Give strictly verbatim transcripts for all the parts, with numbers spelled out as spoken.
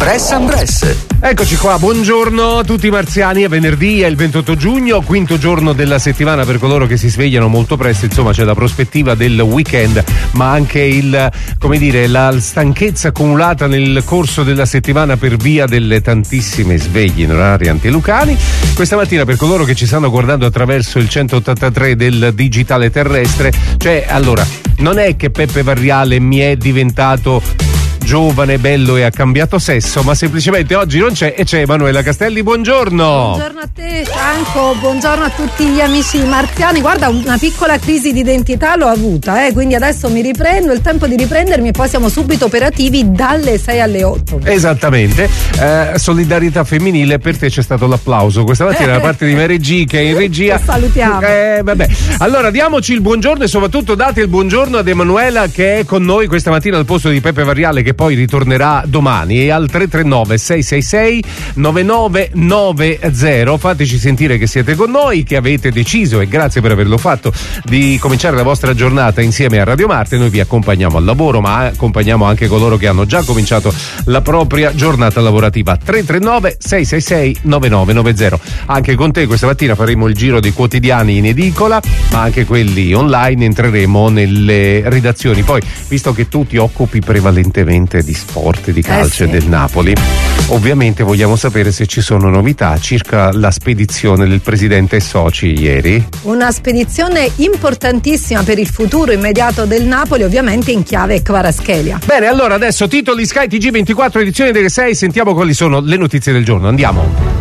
Press Ambress. Eccoci qua, buongiorno a tutti i marziani, è venerdì, è il ventotto giugno, quinto giorno della settimana per coloro che si svegliano molto presto, insomma c'è la prospettiva del weekend, ma anche il, come dire, la stanchezza accumulata nel corso della settimana per via delle tantissime sveglie in orari antilucani. Questa mattina per coloro che ci stanno guardando attraverso il centottantatré del digitale terrestre, cioè allora, non è che Peppe Varriale mi è diventato giovane, bello e ha cambiato sesso, ma semplicemente oggi non c'è e c'è Emanuela Castelli. Buongiorno. Buongiorno a te Franco, buongiorno a tutti gli amici marziani. Guarda, una piccola crisi di identità l'ho avuta, eh? quindi adesso mi riprendo, il tempo di riprendermi e poi siamo subito operativi dalle sei alle otto. Esattamente, eh, solidarietà femminile, per te c'è stato l'applauso questa mattina da parte di Mary G che è in regia. Salutiamo. Eh, vabbè. Allora diamoci il buongiorno e soprattutto date il buongiorno ad Emanuela che è con noi questa mattina al posto di Peppe Varriale, che poi ritornerà domani, e al tre tre nove sei sei sei nove nove nove zero fateci sentire che siete con noi, che avete deciso, e grazie per averlo fatto, di cominciare la vostra giornata insieme a Radio Marte. Noi vi accompagniamo al lavoro, ma accompagniamo anche coloro che hanno già cominciato la propria giornata lavorativa. Tre tre nove sei sei sei nove nove nove zero. Anche con te questa mattina faremo il giro dei quotidiani in edicola, ma anche quelli online, entreremo nelle redazioni. Poi, visto che tu ti occupi prevalentemente di sport, di calcio e eh sì. del Napoli, ovviamente vogliamo sapere se ci sono novità circa la spedizione del presidente e soci ieri. Una spedizione importantissima per il futuro immediato del Napoli, ovviamente in chiave Kvaratskhelia. Bene, allora adesso titoli Sky T G ventiquattro edizione delle sei, sentiamo quali sono le notizie del giorno. Andiamo.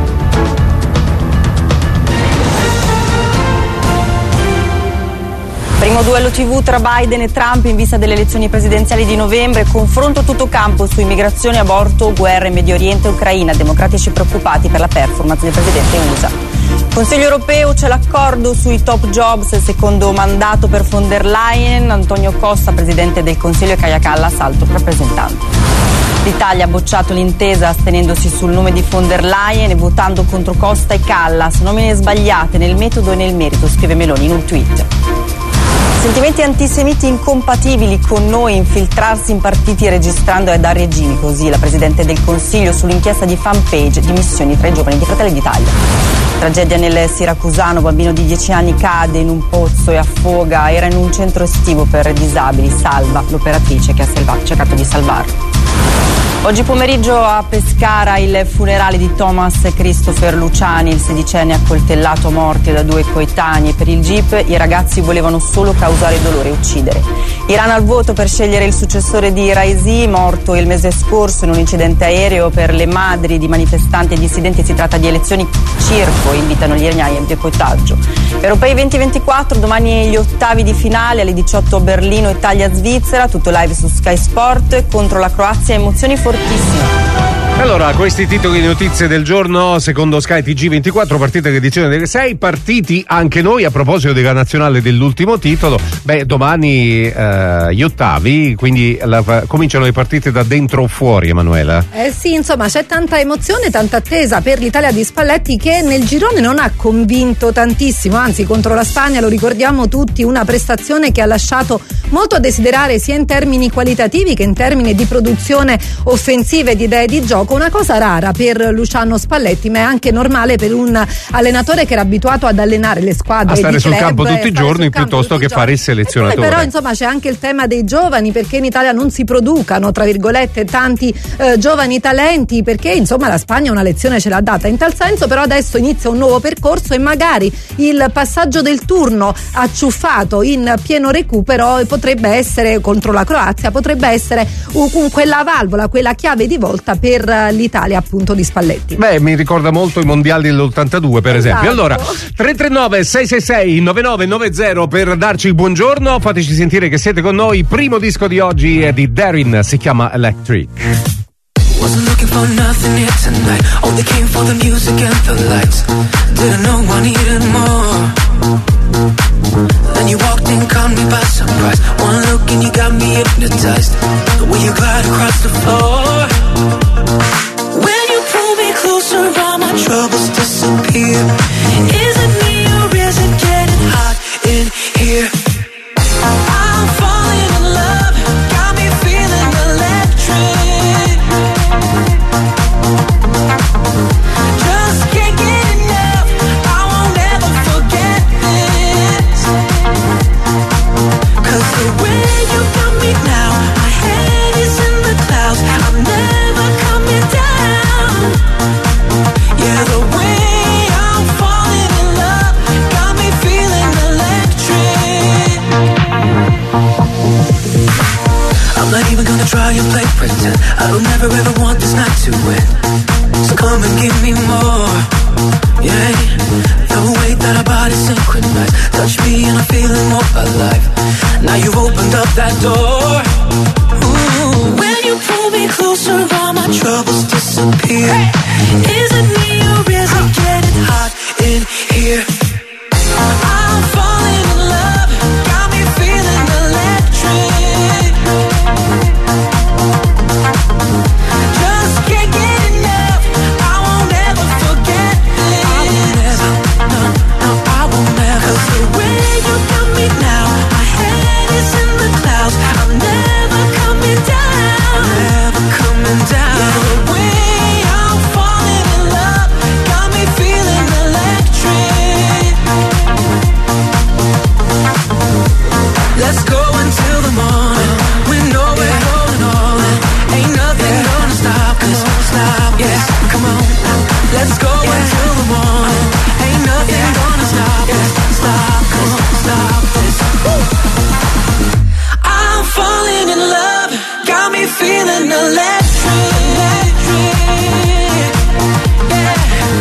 Primo duello tivù tra Biden e Trump in vista delle elezioni presidenziali di novembre, confronto a tutto campo su immigrazione, aborto, guerra in Medio Oriente e Ucraina, democratici preoccupati per la performance del presidente U S A. Consiglio europeo, c'è l'accordo sui top jobs, il secondo mandato per von der Leyen, Antonio Costa, presidente del Consiglio, e Kaja Kallas, alto rappresentante. L'Italia ha bocciato l'intesa astenendosi sul nome di von der Leyen e votando contro Costa e Kallas, nomine sbagliate nel metodo e nel merito, scrive Meloni in un tweet. Sentimenti antisemiti incompatibili con noi, infiltrarsi in partiti registrando è da regimi, così la Presidente del Consiglio sull'inchiesta di fanpage di missioni tra i giovani di Fratelli d'Italia. Tragedia nel siracusano, bambino di dieci anni cade in un pozzo e affoga, era in un centro estivo per disabili, salva l'operatrice che ha salvato, cercato di salvarlo. Oggi pomeriggio a Pescara il funerale di Thomas Christopher Luciani, il sedicenne accoltellato a morte da due coetanei. Per il G I P i ragazzi volevano solo causare dolore e uccidere. Iran al voto per scegliere il successore di Raisi, morto il mese scorso in un incidente aereo. Per le madri di manifestanti e dissidenti si tratta di elezioni circo, invitano gli iraniani al boicottaggio. Europei venti ventiquattro, domani gli ottavi di finale alle diciotto a Berlino, Italia-Svizzera, tutto live su Sky Sport, contro la Croazia, emozioni fortissime. Allora, questi titoli di notizie del giorno secondo Sky T G ventiquattro, partita edizione delle sei, partiti anche noi a proposito della nazionale dell'ultimo titolo. Beh, domani eh, gli ottavi, quindi la, cominciano le partite da dentro o fuori, Emanuela? Eh sì, insomma c'è tanta emozione, tanta attesa per l'Italia di Spalletti, che nel girone non ha convinto tantissimo, anzi contro la Spagna, lo ricordiamo tutti, una prestazione che ha lasciato molto a desiderare sia in termini qualitativi che in termini di produzione offensiva e di idee di gioco. Una cosa rara per Luciano Spalletti, ma è anche normale per un allenatore che era abituato ad allenare le squadre, a stare di sul club, campo tutti i giorni piuttosto che fare il selezionatore. Poi, però insomma c'è anche il tema dei giovani, perché in Italia non si producano tra virgolette tanti eh, giovani talenti, perché insomma la Spagna una lezione ce l'ha data in tal senso. Però adesso inizia un nuovo percorso e magari il passaggio del turno acciuffato in pieno recupero potrebbe essere contro la Croazia, potrebbe essere uh, quella valvola, quella chiave di volta per l'Italia appunto di Spalletti. Beh, mi ricorda molto i mondiali dell'ottantadue per esatto. esempio. Allora, tre tre nove sei sei sei nove nove nove zero per darci il buongiorno, fateci sentire che siete con noi. Il primo disco di oggi è di Darin, si chiama Electric. Wasn't looking for nothing here tonight. Only came for the music and the lights. Didn't know I needed more. Then you walked in, caught me by surprise. One look and you got me hypnotized. The way you glide across the floor. When you pull me closer, all my troubles disappear. Is it me or is it getting hot in here? I'm falling in love, got me feeling electric. pretend I don't ever ever want this night to end. So come and give me more, yeah. The way that our bodies synchronize, touch me and I'm feeling more alive. Now you've opened up that door. Ooh. When you pull me closer, all my troubles disappear. Is it me or is it getting hot in here? I'm falling in love, got me feeling electric. Just can't get enough, I won't ever forget this. I won't ever, no, no, I won't ever. 'Cause the way you got me now, my head is in the clouds. I'm never coming down, never coming down. Yeah, the way I'm falling in love, got me feeling electric. Let's go until the morning. We know we're holding on. Ain't nothing yeah. gonna stop us. Stop us. Yeah. Come on. Let's go yeah. until the morning. Ain't nothing yeah. gonna stop us. Yeah. Stop us. Stop us. I'm falling in love. Got me feeling electric. Electric. Yeah.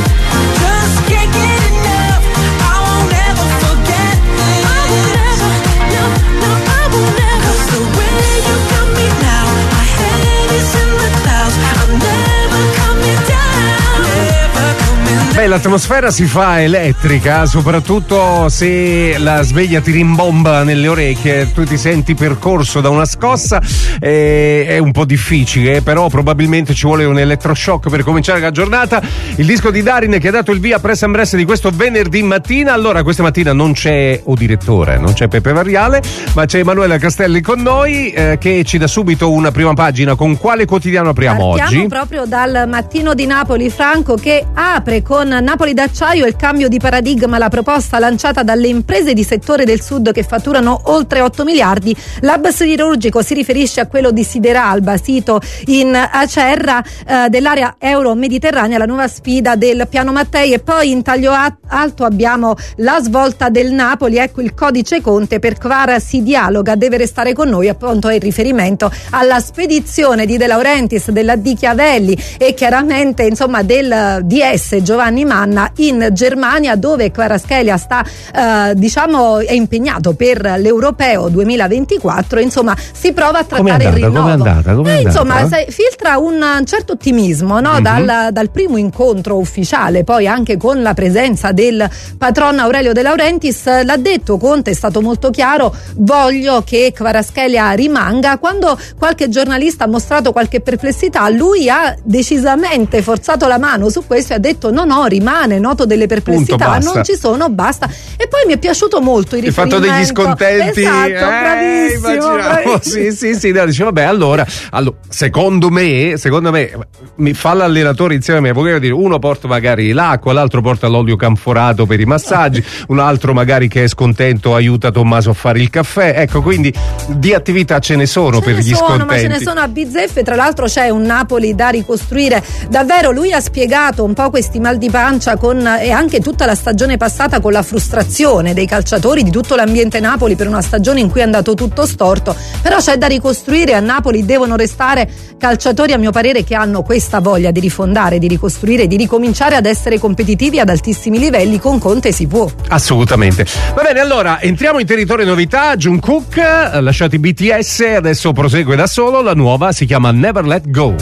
Just can't get enough. I won't ever forget this. I won't ever. No, no, I won't ever. 'Cause the way you got me now, my head is in the clouds. I'm never coming down. Never coming down. Beh, l'atmosfera si fa elettrica, soprattutto se la sveglia ti rimbomba nelle orecchie, tu ti senti percorso da una scossa, eh, è un po' difficile, però probabilmente ci vuole un elettroshock per cominciare la giornata. Il disco di Darin che ha dato il via a Press and Press di questo venerdì mattina. Allora, questa mattina non c'è o direttore, non c'è Peppe Variale, ma c'è Emanuela Castelli con noi, eh, che ci dà subito una prima pagina. Con quale quotidiano apriamo Partiamo oggi? proprio dal Mattino di Napoli, Franco, che apre con Napoli d'acciaio, il cambio di paradigma, la proposta lanciata dalle imprese di settore del sud che fatturano oltre otto miliardi. L'hub siderurgico si riferisce a quello di Sideralba, sito in Acerra, eh, dell'area euro-mediterranea, la nuova sfida del piano Mattei. E poi in taglio a- alto abbiamo la svolta del Napoli, ecco il codice Conte, per Kvara si dialoga, deve restare con noi, appunto è il riferimento alla spedizione di De Laurentiis, della Di Chiavelli e chiaramente insomma del D S Giovanni Manna in Germania, dove Kvaratskhelia sta eh, diciamo è impegnato per l'Europeo duemilaventiquattro. Insomma si prova a trattare il rinnovo. Com'è andata? Com'è Eh, andata? insomma sai, filtra un certo ottimismo, no? Mm-hmm. dal, dal primo incontro ufficiale, poi anche con la presenza del patron Aurelio De Laurentiis. L'ha detto Conte, è stato molto chiaro: voglio che Kvaratskhelia rimanga. Quando qualche giornalista ha mostrato qualche perplessità, lui ha decisamente forzato la mano su questo e ha detto no no, rimane, noto delle perplessità, Punto, non ci sono, basta. E poi mi è piaciuto molto il Hai fatto riferimento. degli scontenti, Esatto, eh, bravissimo, immaginavo. bravissimo. Sì, sì, sì, no, dice vabbè, allora, allora secondo me, secondo me mi fa l'allenatore insieme a me, voglio dire, uno porta magari l'acqua, l'altro porta l'olio canforato per i massaggi, un altro magari che è scontento aiuta Tommaso a fare il caffè. Ecco, quindi di attività ce ne sono Ce per ne gli sono, scontenti. ma ce ne sono a bizzeffe. Tra l'altro c'è un Napoli da ricostruire davvero. Lui ha spiegato un po' questi mal di pancia con, e anche tutta la stagione passata, con la frustrazione dei calciatori, di tutto l'ambiente Napoli per una stagione in cui è andato tutto storto. Però c'è da ricostruire. A Napoli devono restare calciatori, a mio parere, che hanno questa voglia di rifondare, di ricostruire, di ricominciare ad essere competitivi ad altissimi livelli. Con Conte si può. Assolutamente. Va bene, allora entriamo in territorio novità. Jungkook, lasciati B T S, adesso prosegue da solo. La nuova si chiama Never Let Go.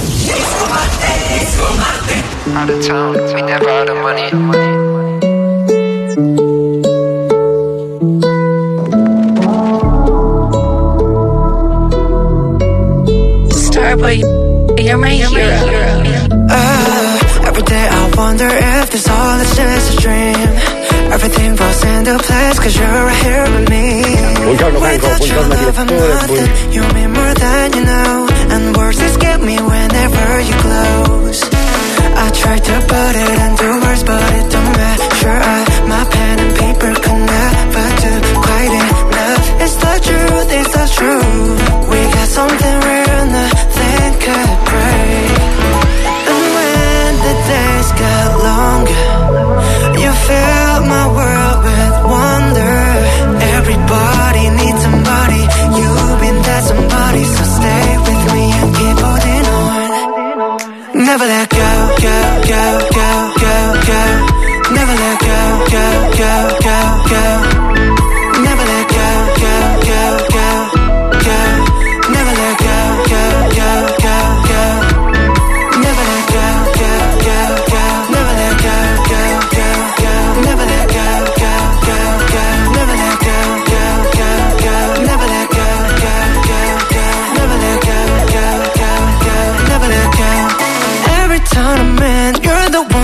Out of town, we never out of money. Starboy, you're my hero. Uh, every day I wonder if this all is just a dream. Everything falls into place cause you're right here with me. Buongiorno Franco, buongiorno direttore. Buon... You mean more than you know, and words escape me whenever you close. I tried to put it into words but it don't matter. I, my pen and paper could never do quite enough. It's the truth, it's the truth. We got something real, nothing could break. And when the days get longer, you fill my world with wonder. Everybody needs somebody, you've been that somebody, so stay with me and keep on.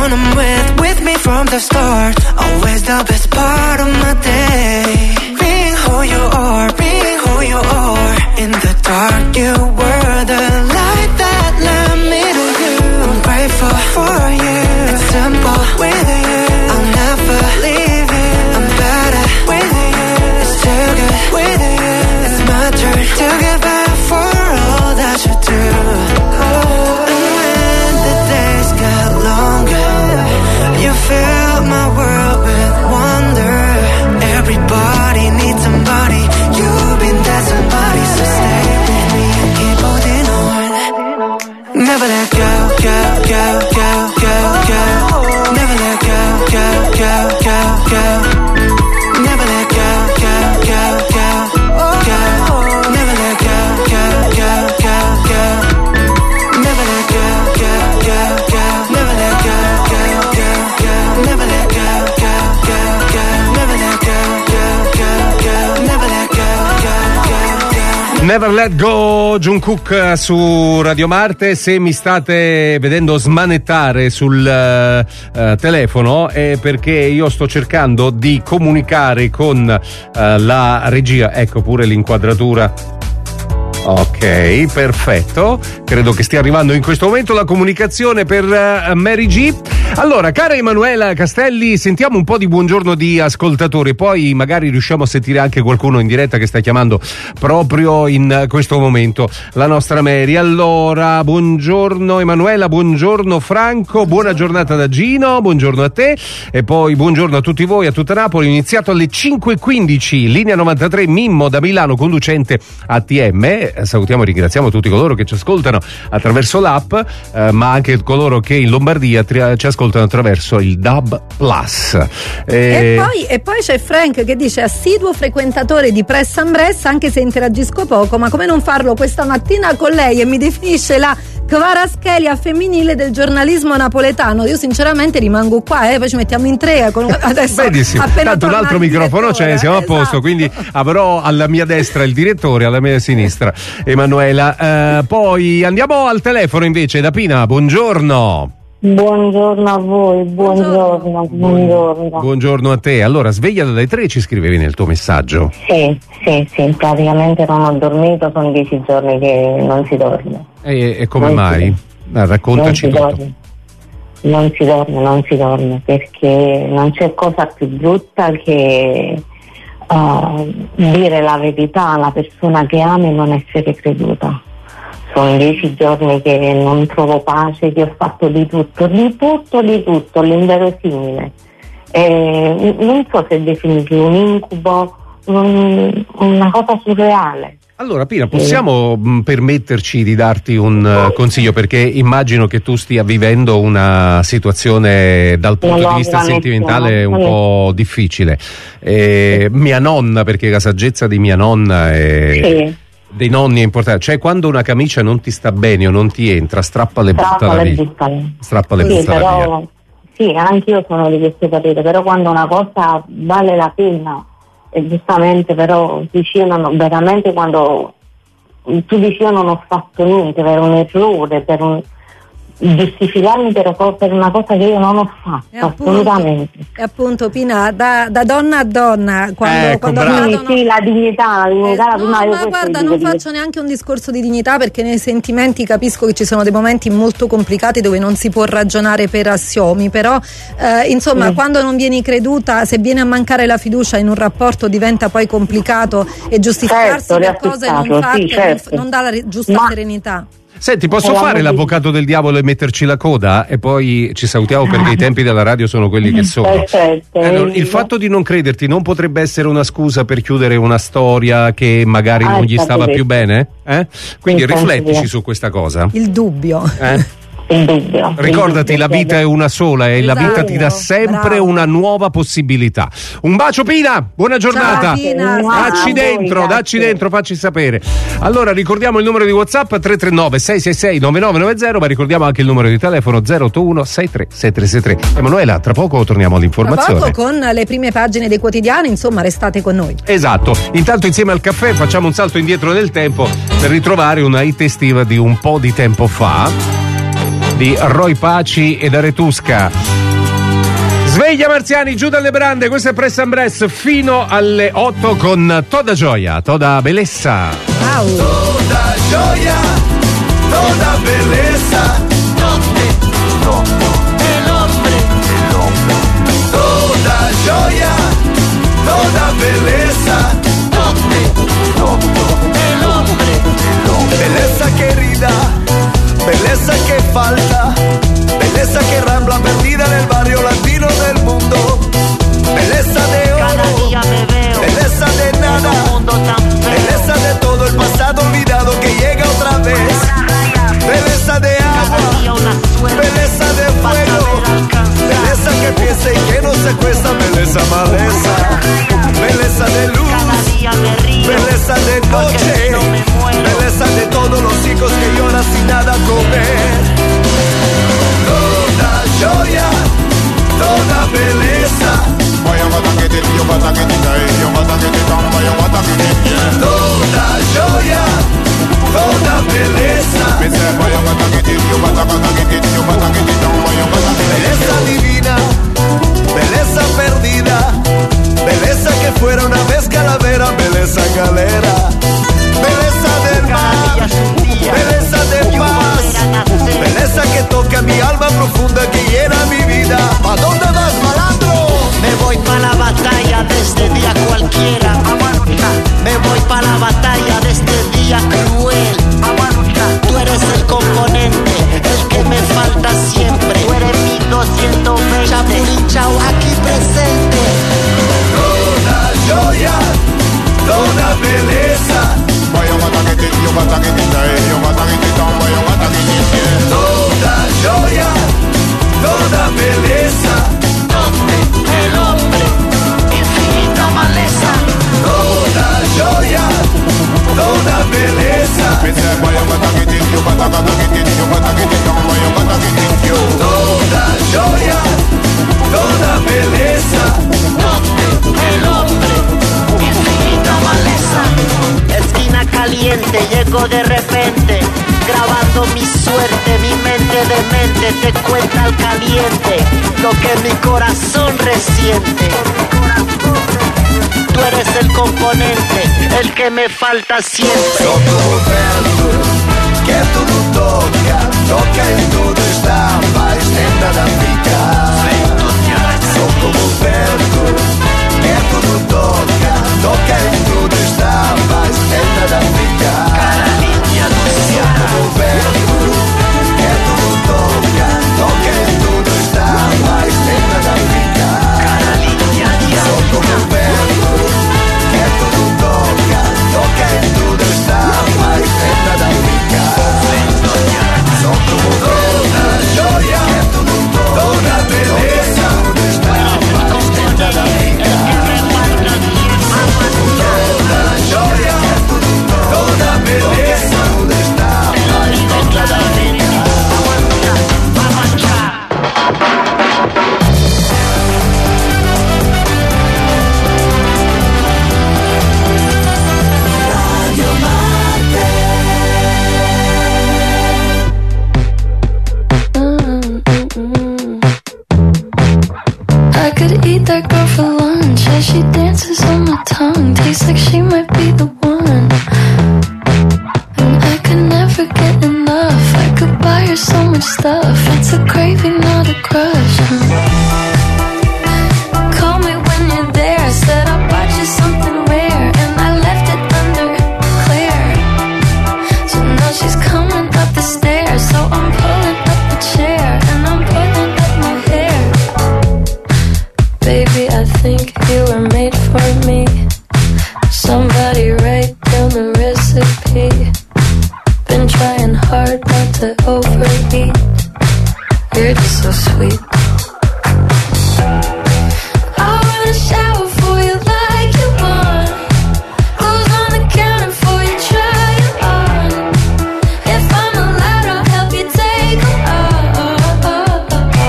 one I'm with, with me from the start. Always the best part of my day. Being who you are, being who you are. In the dark you were the light that led me to you. I'm grateful for you. It's simple with you. I'll never leave you. I'm better with you. It's too good with you. It's my turn to give back for all that you do. Oh, and when the days get longer, you fill my world with wonder. Everybody needs somebody. You've been that somebody, so stay with me and keep holding on. Never let go, go, go, go, go, go. Never let go, go, go, go, go. Never let go, go, go, go, go. Never let go, go, go, go, go. Never let go, go, go, go. Never let go, go, go, go. Never let go, go, go, go. Never let go, go, go, go. Never let go, go, go, go. Never Let Go, Jungkook su Radio Marte. Se mi state vedendo smanettare sul uh, telefono è perché io sto cercando di comunicare con uh, la regia. Ecco pure l'inquadratura. Ok, perfetto. Credo che stia arrivando in questo momento la comunicazione per uh, Mary G. Allora, cara Emanuela Castelli, sentiamo un po' di buongiorno di ascoltatori, poi magari riusciamo a sentire anche qualcuno in diretta che sta chiamando proprio in questo momento. La nostra Mary. Allora, buongiorno Emanuela, buongiorno Franco, buona giornata da Gino, buongiorno a te e poi buongiorno a tutti voi, a tutta Napoli. Iniziato alle cinque e quindici, linea novantatré, Mimmo da Milano, conducente A T M. Salutiamo e ringraziamo tutti coloro che ci ascoltano attraverso l'app, eh, ma anche coloro che in Lombardia tri- ci ascoltano attraverso il D A B Plus. E, e, poi, e poi c'è Frank che dice: assiduo frequentatore di Press and Bress, anche se interagisco poco, ma come non farlo questa mattina con lei, e mi definisce la Kvaraschelia femminile del giornalismo napoletano. Io sinceramente rimango qua, eh, poi ci mettiamo in tre con adesso. Benissimo, tanto un altro microfono c'è, siamo esatto. a posto, quindi avrò alla mia destra il direttore, alla mia sinistra Emanuela. Eh, poi andiamo al telefono invece da Pina. Buongiorno. Buongiorno a voi, buongiorno, buongiorno. Buongiorno a te. Allora, sveglia dalle tre, ci scrivevi nel tuo messaggio. Sì, sì, sì, praticamente non ho dormito, sono dieci giorni che non si dorme. E, e come non mai? Ah, raccontaci non tutto. Non si dorme, non si dorme, perché non c'è cosa più brutta che uh, dire la verità alla persona che ami e non essere creduta. Sono dieci giorni che non trovo pace, che ho fatto di tutto, di tutto, di tutto, l'inverosimile. E non so se definirlo un incubo, un, una cosa surreale. Allora Pina, possiamo mh, permetterci di darti un uh, consiglio, perché immagino che tu stia vivendo una situazione dal punto no, di vista sentimentale un no. po' difficile. Eh, sì. Mia nonna, perché la saggezza di mia nonna è... Sì. Dei nonni è importante, cioè quando una camicia non ti sta bene o non ti entra, strappale e buttala via. Strappale e sì, buttala però, via. Sì, anche io sono di questo parere, però quando una cosa vale la pena, e giustamente però dici io non ho, veramente quando tu dici io non ho fatto niente per un errore, per un giustificarmi per, per una cosa che io non ho fatto, e appunto, assolutamente. E appunto Pina, da, da donna a donna, quando, ecco, quando bravo. cadono... Sì, la dignità, la dignità, eh, la prima no, io ma guarda, non faccio neanche un discorso di dignità, perché nei sentimenti capisco che ci sono dei momenti molto complicati dove non si può ragionare per assiomi, però eh, insomma mm. quando non vieni creduta, se viene a mancare la fiducia in un rapporto diventa poi complicato, e giustificarsi certo, per cose non fatte sì, certo. non dà la giusta ma... serenità. Senti, posso Eh, fare la- l'avvocato del diavolo e metterci la coda? E poi ci salutiamo, perché i tempi della radio sono quelli che sono. Perfetto. Allora, il fatto di non crederti non potrebbe essere una scusa per chiudere una storia che magari Ah, non gli stava infatti, più bene? Eh? Quindi Infatti, riflettici sì. su questa cosa. Il dubbio. Eh? Il dubbio. Ricordati, il la dubbio, vita è una sola e la Esatto. vita ti dà sempre Bravo. una nuova possibilità. Un bacio Pina, buona giornata. Ciao, Pina. Dacci A voi, dentro, grazie. dacci dentro, facci sapere. Allora ricordiamo il numero di WhatsApp tre tre nove sei sei sei nove nove nove zero, ma ricordiamo anche il numero di telefono zero otto uno sei tre sei tre sei tre. Emanuela, tra poco torniamo Tra all'informazione. poco con le prime pagine dei quotidiani, insomma restate con noi. Esatto, intanto insieme al caffè facciamo un salto indietro nel tempo per ritrovare una hit estiva di un po' di tempo fa, di Roy Paci ed Aretusca. Sveglia Marziani, giù dalle brande, questo è Press and Press fino alle otto con Toda Gioia, Toda Bellezza. Wow. Toda gioia, toda bellezza, notte, el hombre, toda gioia, toda bellezza, notte, el hombre, bellezza che rida, bellezza che falta, bellezza che rambla perdida nel barrio latino del mundo, bellezza de oro, bellezza de nada, bellezza de todo el pasado olvidado que llega otra vez, belleza de agua, belleza de fuego, belleza que piensa y que no se cuesta, belleza maleza, belleza de luz, belleza de noche, belleza de todos los hijos que lloran sin nada comer. Toda gioia, toda bellezza, toda gioia, toda bellezza, bellezza divina, bellezza perdida, bellezza que fuera una vez calavera, bellezza galera, bellezza del mar, bellezza de paz, belleza que toca mi alma profunda, que llena mi vida. ¿Pa dónde vas, malandro? Me voy pa' la batalla de este día cualquiera. Me voy pa' la batalla de este día cruel. Tú eres el componente, el que me falta siempre. Tú eres mi doscientos veinte. Chapulín Chau aquí presente. Toda gioia, toda bellezza, toda gioia, toda bellezza, notte, el hombre, infinita maleza, toda gioia, toda bellezza, toda gioia, toda bellezza, notte, el hombre, infinita maleza. Esquina caliente, llego de repente, grabando mi suerte, mi mente de mente te cuenta al caliente lo que mi corazón resiente. Tú eres el componente, el que me falta siempre. Sotto o vento che tudo toca, toca e tudo está, mais tenta da ficar. Sotto o vento che tudo toca, toca e tudo está, mais tenta da ficar. Sotto o vento che tudo toca, toca e tudo está, mais tenta da ficar. Sotto o vento che tudo toca, toca e tudo está, mais tenta da ficar. Sotto o toda gioia, toda bellezza, mais tenta da ficar. Toda gioia, toda bellezza, mais tenta da ficar. I could eat that girl for lunch as she dances on my tongue. Tastes like she might be the one. And I could never get enough. I could buy her so much stuff. It's a craving, not a crush. Call me when you're there. I said I bought you something rare, and I left it undeclared. So now she's coming up the stairs. So I'm pulling up the chair, and I'm pulling up my hair. Baby, I think you were made for me. Somebody write down the recipe. Been trying hard not to overeat. You're just so sweet. I wanna shower for you like you want. Who's on the counter for you? Try it on. If I'm allowed, I'll help you take them off.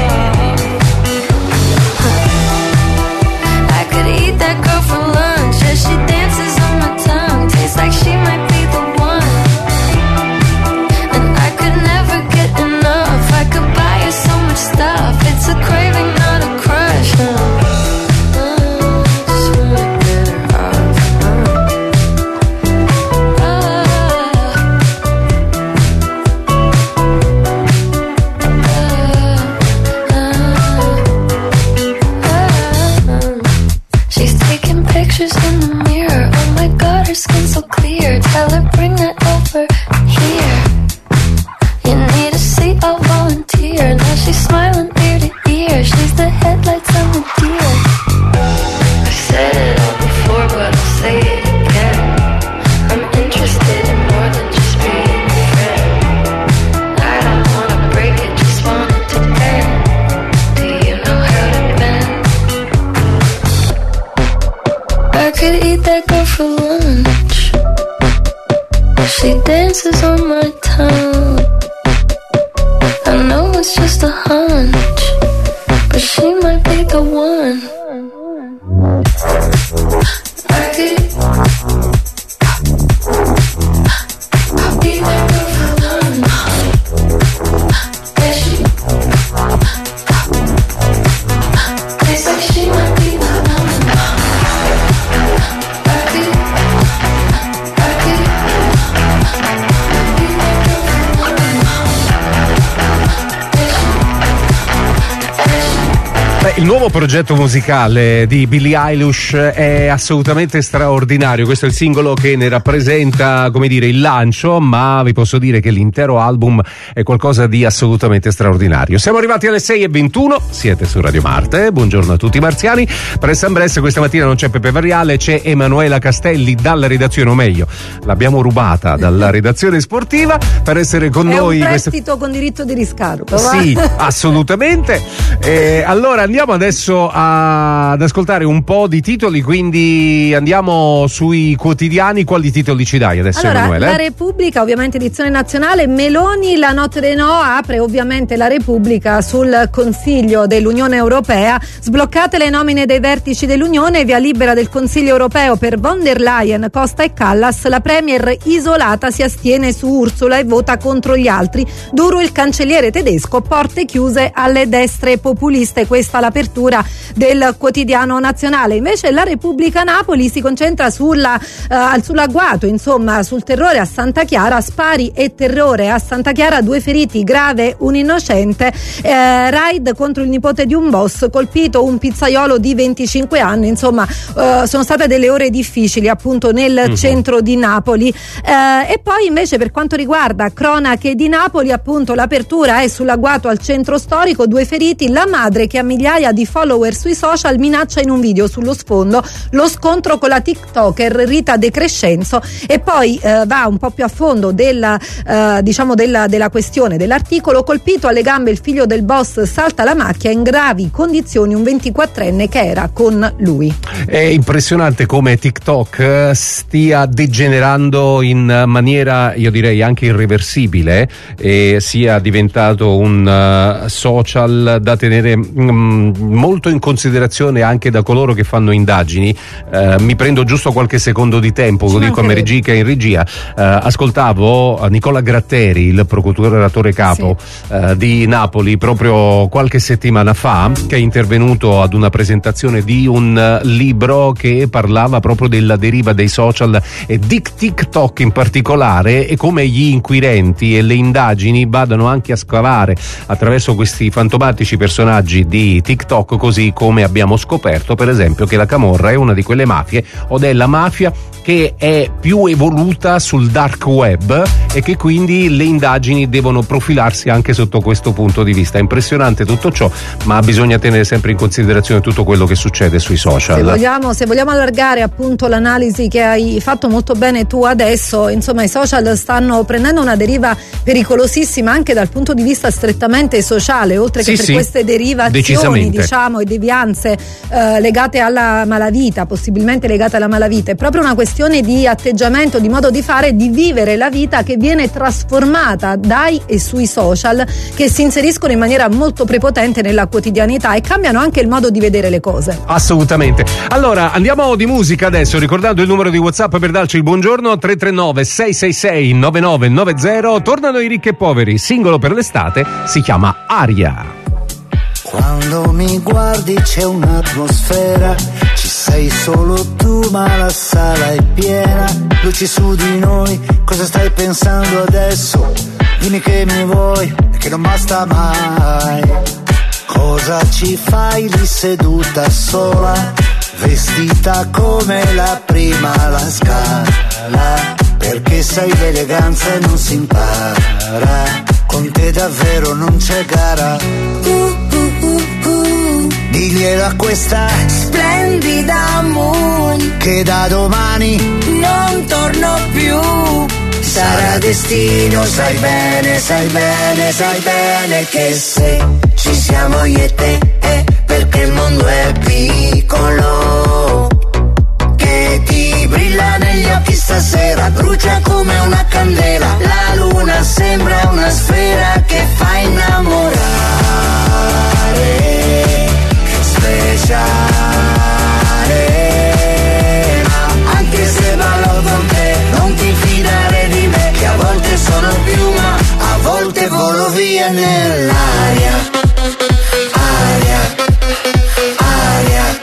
I could eat that girl for lunch as she dances on my tongue. Tastes like she might be the one. And I could never get enough. I could buy her so much stuff. It's dances on my tongue. I know it's just a hunch, but she might be the one. I could, I'll be that girl for lunch. Yeah, she, tastes like she might be the one. I could, I could, I'll be that girl for lunch. Yeah, she, yeah, she. Beh, il nuovo progetto musicale di Billie Eilish è assolutamente straordinario. Questo è il singolo che ne rappresenta, come dire, il lancio, ma vi posso dire che l'intero album è qualcosa di assolutamente straordinario. Siamo arrivati alle sei e ventuno, siete su Radio Marte. Buongiorno a tutti i marziani. Press and Bress, questa mattina non c'è Pepe Varriale, c'è Emanuela Castelli dalla redazione, o meglio, l'abbiamo rubata dalla redazione sportiva per essere con è noi. È un prestito questa... con diritto di riscatto. Sì, va? assolutamente. Eh, allora andiamo adesso a, ad ascoltare un po' di titoli, quindi andiamo sui quotidiani. Quali titoli ci dai adesso, allora, Emanuele? La Repubblica, ovviamente edizione nazionale. Meloni, la notte dei no, apre ovviamente la Repubblica sul Consiglio dell'Unione Europea. Sbloccate le nomine dei vertici dell'Unione, via libera del Consiglio Europeo per von der Leyen, Costa e Callas. La premier isolata si astiene su Ursula e vota contro gli altri. Duro il cancelliere tedesco, porte chiuse alle destre populiste. Questa l'apertura del quotidiano nazionale. Invece la Repubblica Napoli si concentra sulla, uh, sull'agguato, insomma, sul terrore a Santa Chiara. Spari e terrore a Santa Chiara, due feriti, grave un innocente. Eh, raid contro il nipote di un boss, colpito un pizzaiolo di venticinque anni. Insomma, uh, sono state delle ore difficili appunto nel mm-hmm. centro di Napoli. Eh, e poi invece per quanto riguarda cronache di Napoli, appunto l'apertura è sull'agguato al centro storico, due feriti, la madre che ha migliaia di follower sui social minaccia in un video sullo sfondo lo scontro con la TikToker Rita De Crescenzo. E poi eh, va un po' più a fondo della eh, diciamo della, della questione dell'articolo. Colpito alle gambe il figlio del boss, salta la macchia, in gravi condizioni un ventiquattrenne che era con lui. È impressionante come TikTok stia degenerando in maniera, io direi, anche irreversibile, e sia diventato un uh, social da tenere mm, molto in considerazione anche da coloro che fanno indagini. Uh, mi prendo giusto qualche secondo di tempo, lo dico a Meregica in regia. Uh, ascoltavo Nicola Gratteri, il procuratore capo sì. uh, di Napoli, proprio qualche settimana fa, che è intervenuto ad una presentazione di un uh, libro che parlava proprio della deriva dei social e di TikTok in particolare, e come gli inquirenti e le indagini vadano anche a scavare attraverso questi fantomatici personaggi di TikTok, così come abbiamo scoperto per esempio che la camorra è una di quelle mafie, o della mafia che è più evoluta sul dark web, e che quindi le indagini devono profilarsi anche sotto questo punto di vista. È impressionante tutto ciò, ma bisogna tenere sempre in considerazione tutto quello che succede sui social. Se vogliamo, se vogliamo allargare appunto l'analisi che hai fatto molto bene tu adesso, insomma i social stanno prendendo una deriva pericolosissima anche dal punto di vista strettamente sociale, oltre che sì, per sì, queste derivazioni diciamo e devianze eh, legate alla malavita, possibilmente legate alla malavita. È proprio una questione di atteggiamento, di modo di fare, di vivere la vita, che viene trasformata dai e sui social, che si inseriscono in maniera molto prepotente nella quotidianità e cambiano anche il modo di vedere le cose. Assolutamente. Allora andiamo di musica adesso, ricordando il numero di WhatsApp per darci il buongiorno: tre tre nove sei sei sei nove nove nove zero. Tornano i Ricchi e Poveri, singolo per l'estate, si chiama Aria. Quando mi guardi c'è un'atmosfera, ci sei solo tu ma la sala è piena, luci su di noi, cosa stai pensando adesso? Dimmi che mi vuoi e che non basta mai. Cosa ci fai lì seduta sola, vestita come la prima alla Scala? Perché sei l'eleganza e non si impara, con te davvero non c'è gara. Uh, uh, uh, uh. Diglielo a questa splendida moon che da domani non torno più. Sarà destino, sai bene, sai bene, sai bene che se ci siamo io e te è perché il mondo è piccolo, che ti brilla negli occhi, stasera brucia come una candela. La luna sembra una sfera che fa innamorare. Speciale, ma anche se ballo con te non ti fidare di me, che a volte sono piuma, a volte volo via nell'aria. Aria, aria.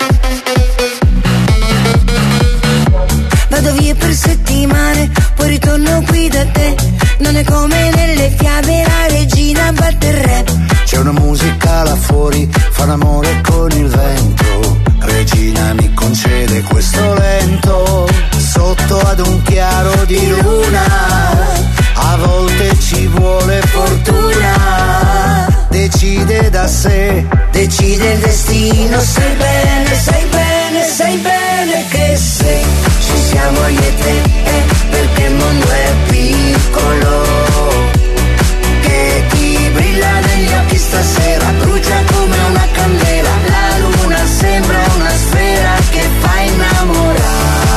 Vado via per settimane, poi ritorno qui da te. Non è come nelle fiabe, la regina batte il re. C'è una musica là fuori, fa l'amore con il vento. Regina mi concede questo lento. Sotto ad un chiaro di luna, a volte ci vuole fortuna. Decide da sé, decide il destino. Sai bene, sai bene, sai bene che se ci siamo io e te, eh, perché il mondo è piccolo. Che ti brilla negli occhi stasera, brucia come una candela. La luna sembra una sfera che fa innamorare.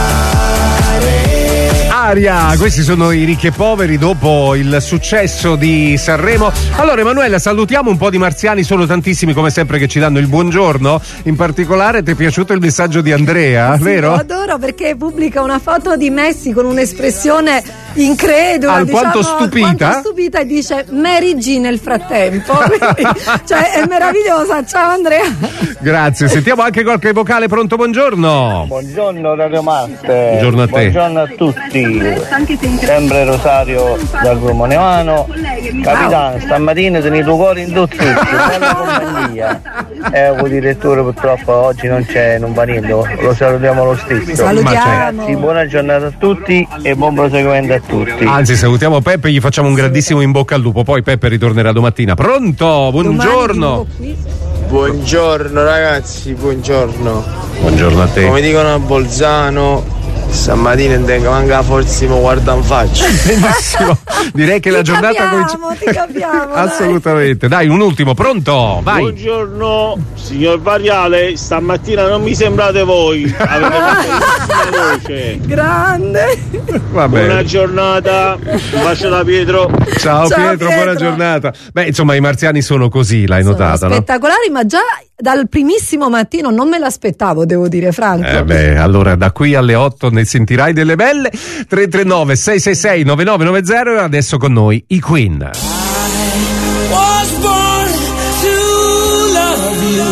Aria, questi sono i ricchi e poveri dopo il successo di Sanremo. Allora Emanuela, salutiamo un po' di marziani, sono tantissimi come sempre che ci danno il buongiorno. In particolare ti è piaciuto il messaggio di Andrea, sì, vero? Lo adoro perché pubblica una foto di Messi con un'espressione incredula, alquanto diciamo, stupita. alquanto stupita, e dice Mary G nel frattempo. Quindi, cioè è meravigliosa. Ciao Andrea. Grazie, sentiamo anche qualche vocale. Pronto, buongiorno. Buongiorno Radio Master. Buongiorno a te. Buongiorno a tutti. Sempre Rosario dal Romonevano. Capitano, stamattina tenuto il tuo cuore in tutti, bella compagnia. Eh, il direttore purtroppo oggi non c'è, non va niente, lo salutiamo lo stesso. Salutiamo. Ragazzi, buona giornata a tutti e buon proseguimento a tutti. Anzi, salutiamo Peppe e gli facciamo un grandissimo in bocca al lupo. Poi Peppe ritornerà domattina. Pronto, buongiorno. Buongiorno ragazzi, buongiorno. Buongiorno a te. Come dicono a Bolzano, stamattina intengo manca forse mi guarda in faccia. Benissimo. Direi che ti la giornata capiamo, comincia. ti capiamo, Assolutamente. Dai. Dai, un ultimo, pronto? Vai. Buongiorno signor Variale, stamattina non mi sembrate voi. Avete una voce. Grande. Va bene. Buona giornata. Un bacio da Pietro. Ciao, Ciao, Pietro, buona Pietro. giornata. Beh, insomma, i marziani sono così, l'hai notata, no? Spettacolari, ma già dal primissimo mattino non me l'aspettavo, devo dire, Franco. Eh beh, allora da qui alle otto ne sentirai delle belle. Tre tre nove sei sei sei nove nove nove zero e adesso con noi i Queen. Was born to love you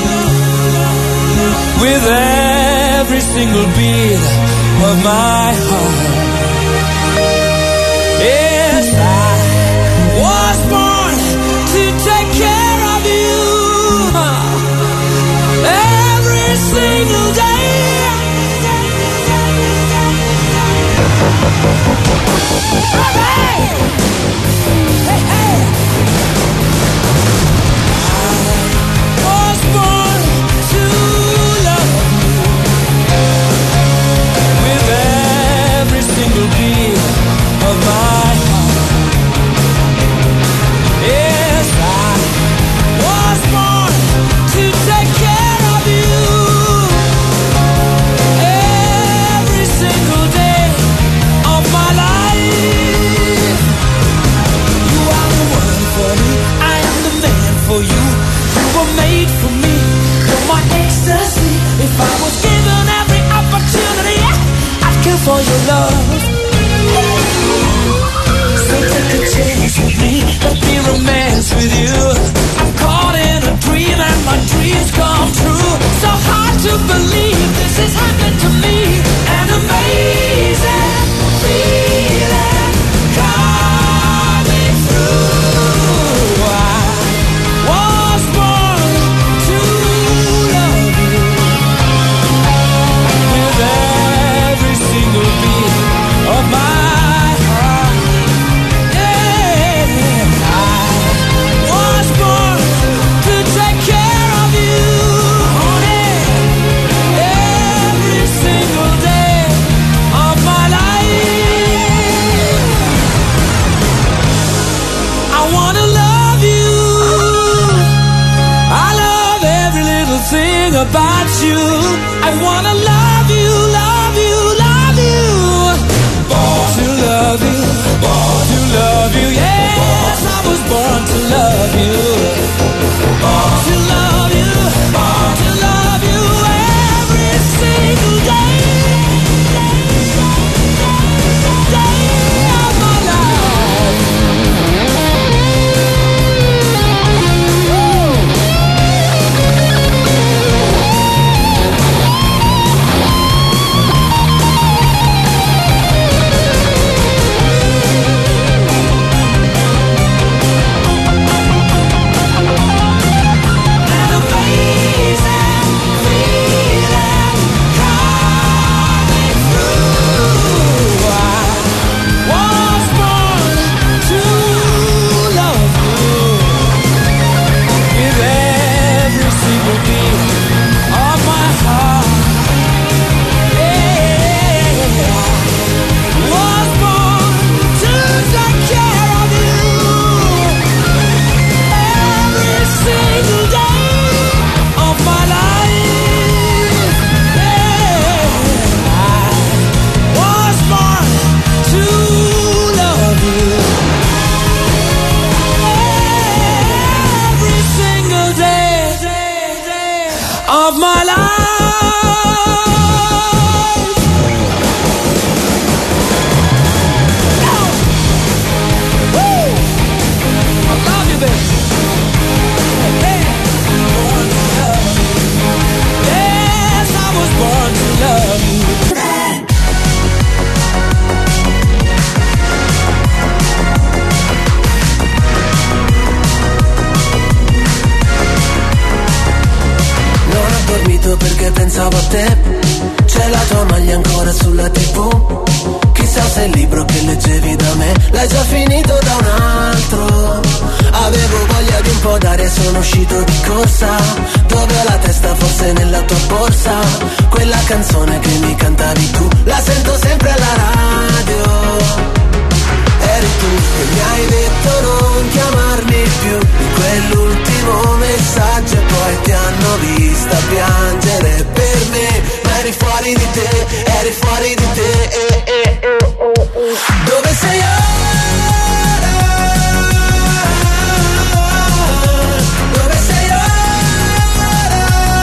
with every single beat of my heart. Yes, I was born to take care of you every single day. Hey, hey, hey. Was born to love you with every single beat of my heart. Yes, I was born to take care of you every single day of my life. You are the one for me, I am the man for you. You were made for me, you're my ecstasy. If I was given every opportunity, I'd kill for your love. So take a chance with me, let me romance with you. I'm caught in a dream and my dreams come true. So hard to believe this is happening to me. An amazing feeling coming through. I was born to love you with every single beat of my heart. Yeah, I was born to take care of you, honey, every single day of my life. I wanna love you. I love every little thing about you. I wanna love you, love you, love you. love you, yes, I was born to love you. Born to love you, born to love you every single day. Day of my life. Of my life. Woo! I love you, baby. Born to love you. Yes, I was born to love you. Perché pensavo a te, c'è la tua maglia ancora sulla tivù. Chissà se il libro che leggevi da me l'hai già finito da un altro. Avevo voglia di un po' d'aria e sono uscito di corsa. Dove ho la testa forse nella tua borsa. Quella canzone che mi cantavi tu, la sento sempre alla radio. Eri tu che mi hai detto non chiamarmi più, di quell'ultimo messaggio e poi ti hanno vista piangere per me, ma eri fuori di te, eri fuori di te, eh, eh, eh, oh, oh. Dove sei ora? Dove sei ora?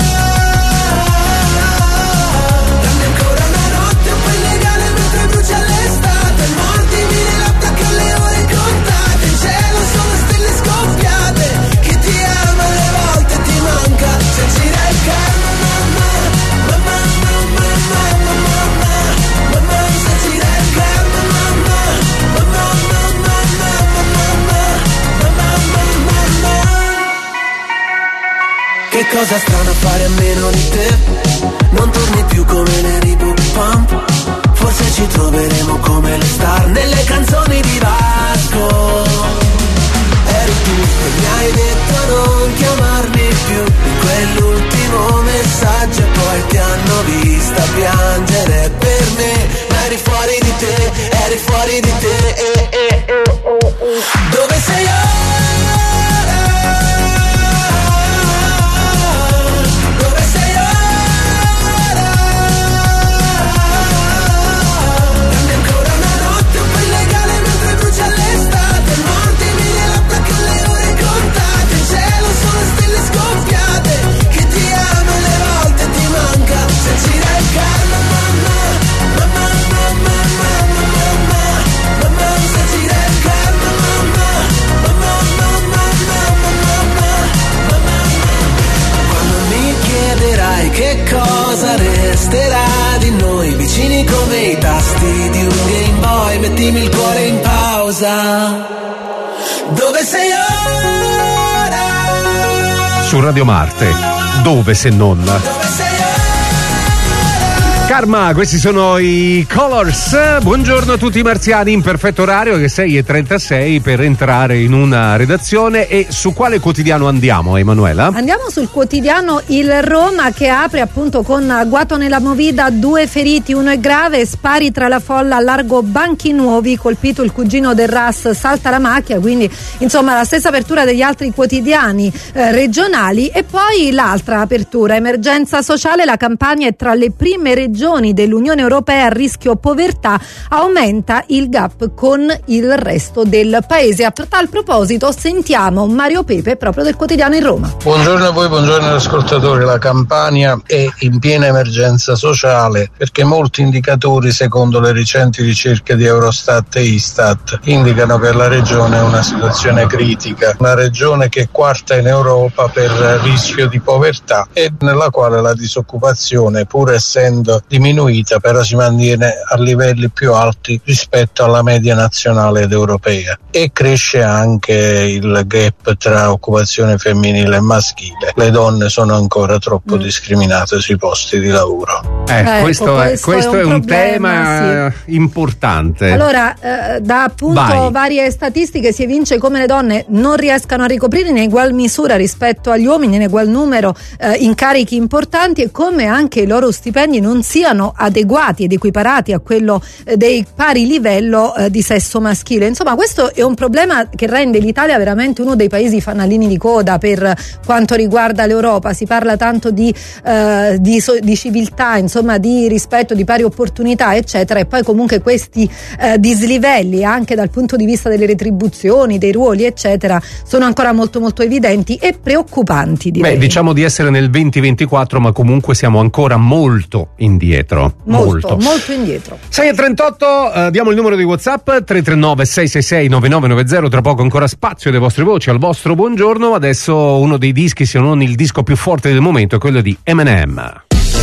Dammi ancora una notte un po' illegale mentre brucia l'estate, mordimi nella placca alle ore contate, in cielo sono stelle scoppiate, chi ti ama alle volte ti manca, se gira il karma, mamma, mamma, mamma, mamma, mamma, mamma, se gira il karma, mamma, mamma, mamma, mamma, mamma, mamma, mamma. Che cosa strana fare a meno di te, non torni più come neri book pump, forse ci troveremo come le star nelle canzoni di Vasco. Eri tu che mi hai detto non chiamarmi più, in quell'ultimo messaggio e poi ti hanno vista piangere per me, ma eri fuori di te, eri fuori di te, eh, eh, eh, oh, oh. Dove sei ora? Dove sei ora? Dammi ancora una notte un po' illegale mentre brucia l'estate, mordimi nella placca alle ore contate, in cielo sono stelle scoppiate, chi ti ama alle volte ti manca, se gira il karma, mamma, mamma, mamma, mamma, mamma, mamma, se gira il karma, mamma, mamma, mamma, mamma, mamma, mamma. Quando mi chiederai che cosa resterà di noi, vicini come i tasti di un Game Boy, mettimi il cuore in pausa. Dove sei ora? Su Radio Marte, dove se non? Karma, questi sono i Colors. Buongiorno a tutti i marziani in perfetto orario, che sei e trentasei per entrare in una redazione. E su quale quotidiano andiamo, Emanuela? Andiamo sul quotidiano Il Roma, che apre appunto con agguato nella movida, due feriti, uno è grave, spari tra la folla a largo Banchi Nuovi, colpito il cugino del R A S, salta la macchia, quindi insomma la stessa apertura degli altri quotidiani eh, regionali. E poi l'altra apertura, emergenza sociale, la Campania è tra le prime regioni regioni dell'Unione Europea a rischio povertà, aumenta il gap con il resto del paese. A tal proposito sentiamo Mario Pepe proprio del Quotidiano in Roma. Buongiorno a voi, buongiorno agli ascoltatori. La Campania è in piena emergenza sociale perché molti indicatori, secondo le recenti ricerche di Eurostat e Istat, indicano che la regione è una situazione critica, una regione che è quarta in Europa per rischio di povertà e nella quale la disoccupazione, pur essendo diminuita, però si mantiene a livelli più alti rispetto alla media nazionale ed europea, e cresce anche il gap tra occupazione femminile e maschile. Le donne sono ancora troppo mm. discriminate sui posti di lavoro. Eh, ecco, questo, questo, è, questo è un, è un problema, tema sì. importante. Allora, eh, da appunto Vai. varie statistiche si evince come le donne non riescano a ricoprire in egual misura rispetto agli uomini, in egual numero, eh, incarichi importanti, e come anche i loro stipendi non siano adeguati ed equiparati a quello eh, dei pari livello eh, di sesso maschile. Insomma, questo è un problema che rende l'Italia veramente uno dei paesi fanalini di coda per quanto riguarda l'Europa. Si parla tanto di, eh, di, so, di civiltà, insomma, di rispetto, di pari opportunità, eccetera, e poi comunque questi eh, dislivelli anche dal punto di vista delle retribuzioni, dei ruoli, eccetera, sono ancora molto molto evidenti e preoccupanti, direi. Beh, diciamo di essere nel duemilaventiquattro, ma comunque siamo ancora molto indietro. Molto, molto, molto indietro. sei e trentotto, eh, diamo il numero di WhatsApp tre tre nove sei sei sei nove nove nove zero, tra poco ancora spazio delle vostre voci al vostro buongiorno. Adesso uno dei dischi, se non il disco più forte del momento, è quello di Eminem.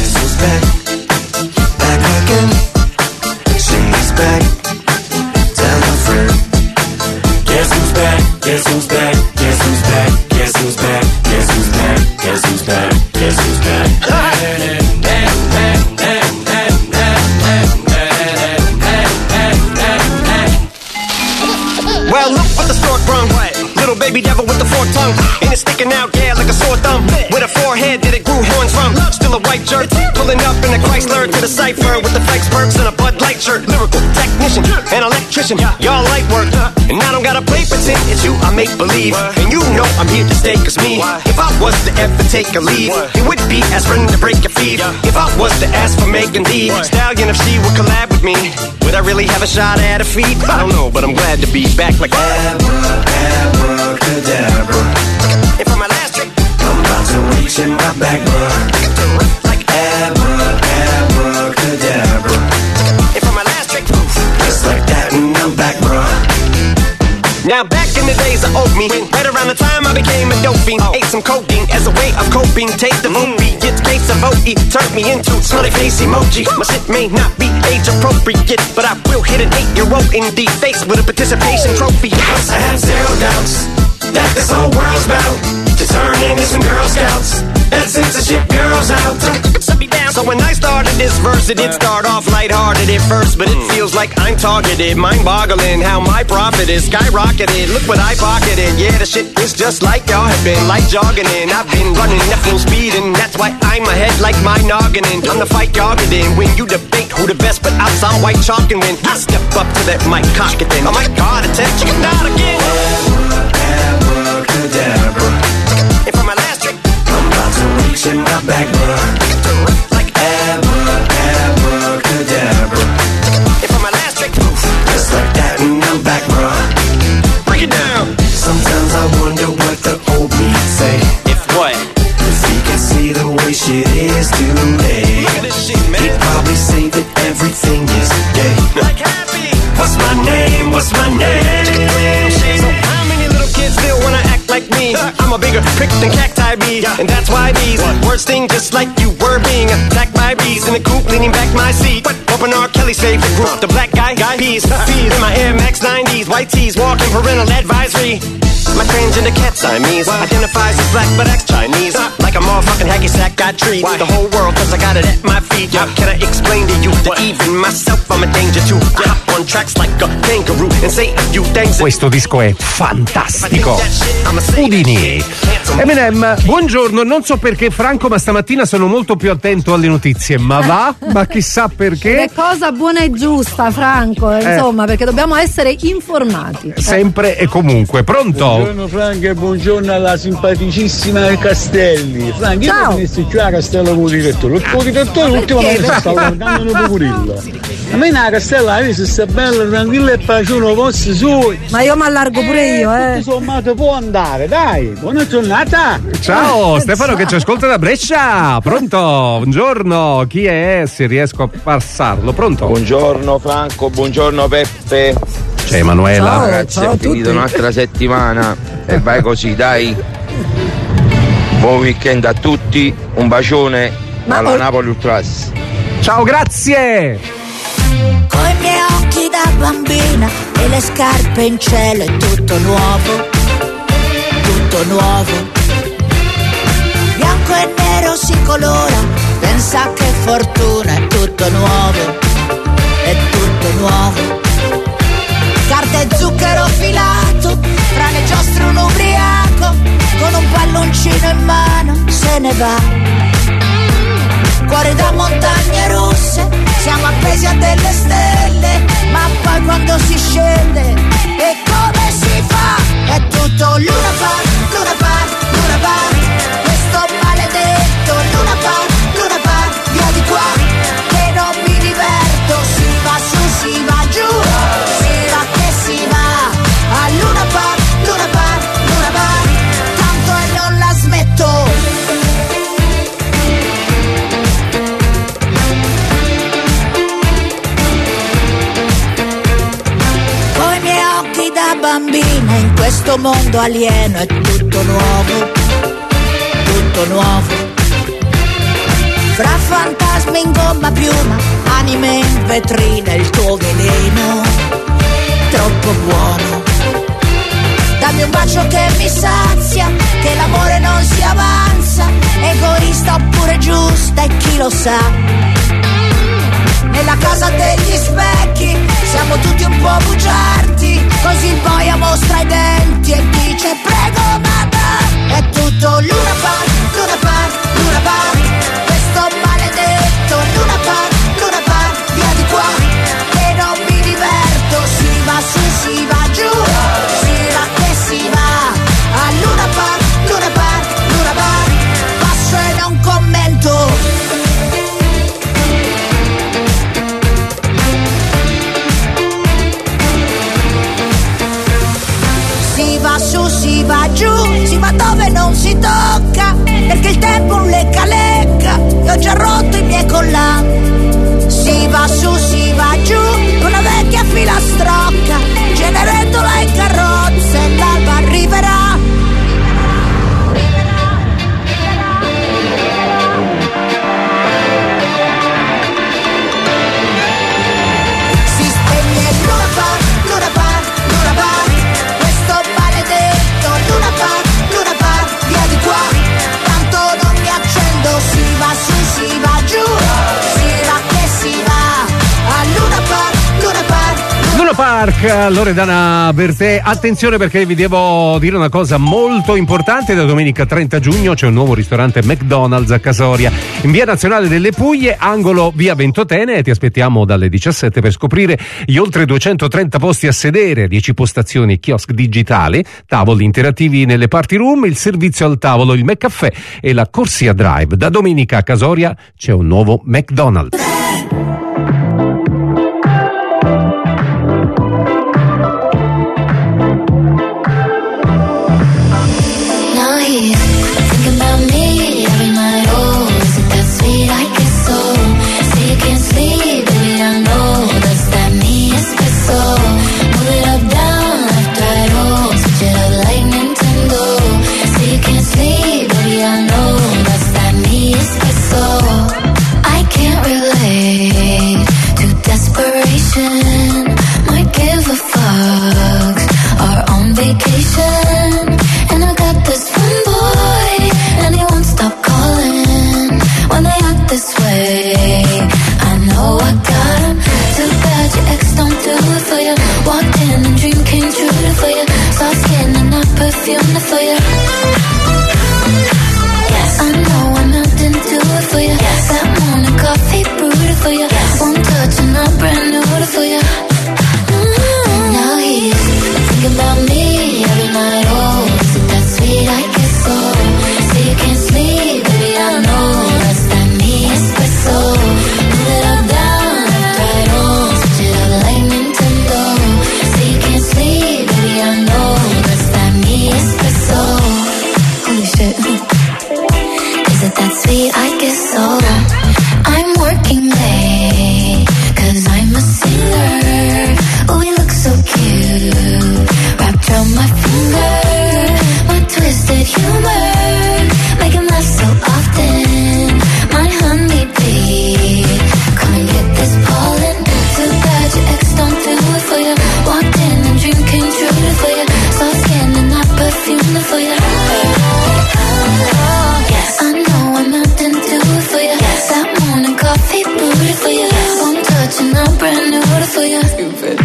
Guess who's back? Guess who's back? Guess who's back? Guess who's back? Guess who's back? Guess who's back? Guess who's back? Well, look what the stork brung. Little baby devil with the forked tongue, and it's sticking out, yeah, like a sore thumb. With a forehead that it grew horns from. Still a white jerk, pulling up in a Chrysler to the cipher with the Fikes perks and a Bud Light shirt. Lyrical technician, an electrician, y'all light work. And I don't gotta play pretend, it's you I make believe. And you know I'm here to stay, cause me, if I was to ever take a leave, it would be aspirin to break your feet. If I was to ask for Megan Thee Stallion, if she would collab with me, would I really have a shot at a feat? I don't know, but I'm glad to be back like Abracadabra. And for my last trick, I'm about to reach in my back, bruh. Like Abra, Abracadabra. And for my last trick, just like that, and I'm back, bruh. Now back in the days of old me, right around the time I became a dope fiend, ate some codeine as a way of coping. Take the vote beat, get case of O E, turned me into smiley face emoji. My shit may not be age appropriate, but I will hit an eight-year-old in the face with a participation trophy. Yes, I have zero doubts that this whole world's about to turn into some Girl Scouts and censorship girls out. So when I started this verse, it did start off lighthearted at first, but it feels like I'm targeted, mind-boggling how my profit is skyrocketed. Look what I pocketed, yeah, the shit is just like y'all have been, like jogging in. I've been running at full speed, and that's why I'm ahead like my noggin. I'm the fight y'all get in when you debate who the best, but I some white chalk, and when I step up to that mic, cock it then. Oh my God, attention, not again. Abracadabra. And for my last trick, I'm about to reach in my back, bruh. Like Abra, Abracadabra. And for my last trick, just like that, and I'm back, bruh. Break it down. Sometimes I wonder what the old me say. If what? If he can see the way shit is today. Look at this shit, man. He'd probably say that everything is gay. Like happy. What's my name? What's my name? So how many little kids still wanna act like me? I'm a bigger prick than cacti bees, and that's why these words sting just like you were being attacked by bees in the coop, leaning back my seat. Open R. Kelly's favorite group, the black guy, guy peas, peas in my Air Max nineties, white tees, walking parental advisory. My transgender cat Siamese identifies as black but acts Chinese. Like a motherfucking hacky sack, got treat the whole world cause I got it at my feet. How can I explain to you that even myself I'm a danger to? I hop on tracks like a kangaroo and say a few things. Questo disco è fantastico. Udini. Eminem, buongiorno, non so perché Franco, ma stamattina sono molto più attento alle notizie, ma va? Ma chissà perché. È cosa buona e giusta, Franco, Eh. insomma, perché dobbiamo essere informati. Sempre e comunque. Pronto? Buongiorno Franco e buongiorno alla simpaticissima Castelli. Franco, io Ciao. finissi già a Castello con il direttore. Il tuo direttore ultimamente si sta guardando una purilla. A me la Castella la si sta bella, tranquilla e paciuno vostri suoi. Ma io mi allargo pure io, eh. Tutto sommato può andare, dai. Buona giornata. Ciao Stefano che ci ascolta da Brescia. Pronto? Buongiorno. Chi è? Se riesco a passarlo. Pronto? Buongiorno Franco, buongiorno Peppe. C'è Emanuela. Ciao, ragazzi, è finita un'altra settimana e vai così, dai. Buon weekend a tutti, un bacione alla Napoli Ultras. Ciao, grazie. Coi miei occhi da bambina e le scarpe in cielo è tutto nuovo, tutto nuovo. Bianco e nero si colora, pensa che fortuna, è tutto nuovo, è tutto nuovo. Carta e zucchero filato, fra le giostre un ubriaco, con un palloncino in mano se ne va. Cuore da montagne russe, siamo appesi a delle stelle, ma poi quando si scende, e come si fa? È tutto Luna Park, Luna Park, Luna Park, questo maledetto Luna Park, Luna Park, via di qua, che non mi diverto, si va su, si va giù, si va che si va, a Luna Park, Luna Park, Luna Park, tanto e non la smetto. Da bambina in questo mondo alieno è tutto nuovo, tutto nuovo. Fra fantasmi in gomma piuma, anime in vetrina, il tuo veleno troppo buono. Dammi un bacio che mi sazia, che l'amore non si avanza, egoista oppure giusta e chi lo sa. Nella casa degli specchi siamo tutti un po' bugiardi, così il boia mostra i denti e dice prego madame. È tutto Luna Park, Luna Park, Luna Park, questo maledetto Luna Park, Luna Park, via di qua, che non mi diverto, si va su, si va giù, si va che si va, a Luna Park, Luna Park, Luna Park, passo e non commento. Si va su, si va giù, si va dove non si tocca, perché il tempo un lecca lecca, io ho già rotto i miei collan. Si va su, si va giù, con la vecchia filastrocca, Cenerentola e carrozze, l'alba arriverà. Si spegne Luna Park, Luna Park, Luna Park, Luna Park, Luna Park, via di qua, tanto non mi accendo, si va su, si va giù, si va che si va, a Luna Park, Luna Park. Luna Park, Loredana Bertè, attenzione perché vi devo dire una cosa molto importante, da domenica trenta giugno c'è un nuovo ristorante McDonald's a Casoria, in via Nazionale delle Puglie, angolo via Ventotene, e ti aspettiamo dalle diciassette per scoprire gli oltre duecentotrenta posti a sedere, dieci postazioni, kiosk digitale, tavoli interattivi nelle party room, il servizio al tavolo, il McCaffè e la corsia drive. Da domenica a Casoria c'è un nuovo McDonald's. Relate for you. One touch and I'm brand new for you. Mm-hmm. Now he's thinking about me every night. Oh, is it that sweet? I guess so. Say you can't sleep, baby, I know that's that me espresso. Move it up, down, left, right, on. Switch it up like Nintendo. Say you can't sleep, baby, I know that's that me espresso. Holy shit. Is it that sweet? I guess so. I'm working late, cause I'm a singer. Oh, we look so cute, wrapped around my finger. My twisted humor, make him laugh so often. My honeybee, come and get this pollen. Too bad your ex don't do it for you. Walked in and dream came true for you. Soft skin and not perfume for you. Yes, I know I'm not into it for you. Yes, that morning coffee booty for you. Yes. One touch and I'm brand new for you. Stupid.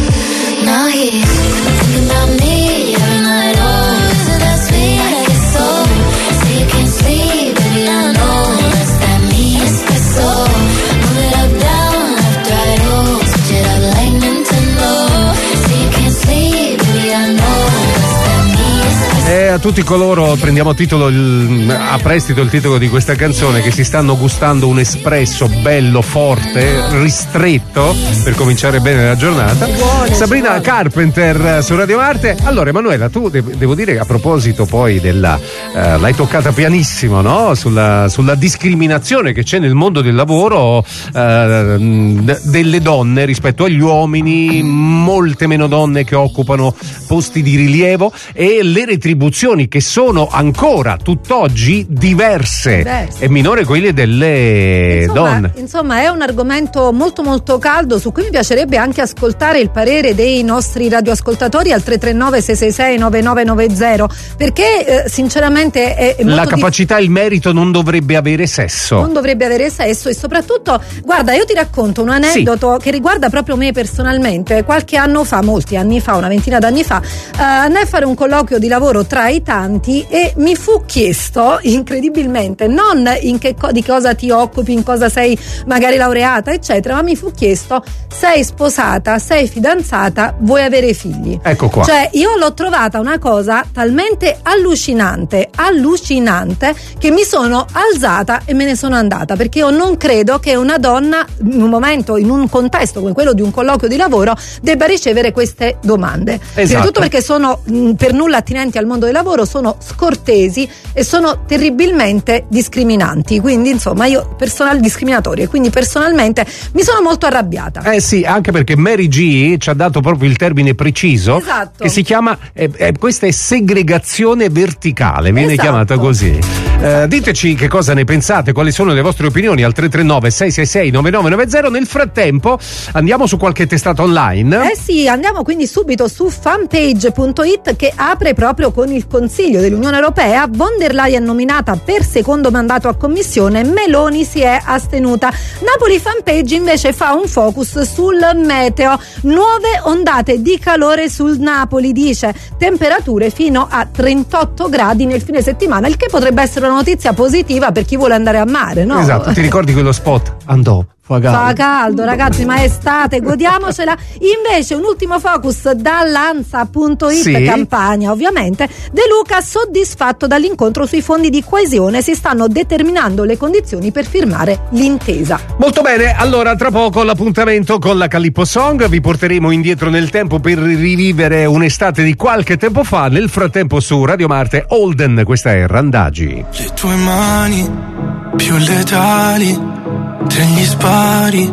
Now he's thinking about me every night. Oh, is it that sweet? I guess so. Say you can't sleep, baby, I know that's that me espresso. Move it up, down, left, right, oh. Switch it up like Nintendo. Say you can't sleep, baby, I know that's that me espresso. E a tutti coloro, prendiamo titolo il, a prestito il titolo di questa canzone, che si stanno gustando un espresso bello, forte, ristretto per cominciare bene la giornata. Buone, Sabrina buone. Carpenter su Radio Marte. Allora Emanuela, tu de- devo dire che a proposito poi della eh, l'hai toccata pianissimo, no? Sulla, sulla discriminazione che c'è nel mondo del lavoro eh, d- delle donne rispetto agli uomini, molte meno donne che occupano posti di rilievo e le retribuzioni che sono ancora tutt'oggi diverse, Diverse. e minore quelle delle Insomma, donne. insomma, è un argomento molto molto caldo su cui mi piacerebbe anche ascoltare il parere dei nostri radioascoltatori al tre tre nove sei sei sei nove nove nove zero, perché eh, sinceramente è, è molto La capacità e il merito non dovrebbe avere sesso. non dovrebbe avere sesso, e soprattutto, guarda, io ti racconto un aneddoto che riguarda proprio me personalmente. Qualche anno fa, molti anni fa, una ventina d'anni fa, eh, andai a fare un colloquio di lavoro tra i tanti e mi fu chiesto, incredibilmente, non in che co- di cosa ti occupi, in cosa sei magari laureata, eccetera, ma mi fu chiesto: sei sposata, sei fidanzata, vuoi avere figli? Ecco qua. Cioè, io l'ho trovata una cosa talmente allucinante, allucinante, che mi sono alzata e me ne sono andata, perché io non credo che una donna, in un momento, in un contesto come quello di un colloquio di lavoro, debba ricevere queste domande. Prima di tutto perché sono mh, per nulla attinenti al mondo del lavoro, sono scortesi e sono terribilmente discriminanti, quindi insomma io personal discriminatorie, quindi personalmente mi sono molto arrabbiata. Eh sì, anche perché Mary G ci ha dato proprio il termine preciso, Esatto. che si chiama eh, eh, questa è segregazione verticale, viene Esatto. chiamata così. Eh, diteci che cosa ne pensate, quali sono le vostre opinioni al tre tre nove sei sei sei nove nove nove zero. Nel frattempo andiamo su qualche testata online. Eh sì, andiamo quindi subito su fanpage punto it, che apre proprio con il Consiglio dell'Unione Europea. Von der Leyen nominata per secondo mandato a commissione, Meloni si è astenuta. Napoli Fanpage invece fa un focus sul meteo, nuove ondate di calore sul Napoli, dice temperature fino a trentotto gradi nel fine settimana, il che potrebbe essere una notizia positiva per chi vuole andare a mare, no? Esatto, ti ricordi quello spot? Andò. Fa caldo. Fa caldo, ragazzi, ma è estate, godiamocela. Invece un ultimo focus dall'Ansa punto it, Sì. Campania, ovviamente. De Luca soddisfatto dall'incontro sui fondi di coesione, si stanno determinando le condizioni per firmare l'intesa. Molto bene, allora tra poco l'appuntamento con la Calippo Song, vi porteremo indietro nel tempo per rivivere un'estate di qualche tempo fa. Nel frattempo su Radio Marte, Holden, questa è Randagi. Le tue mani più letali tra gli spari,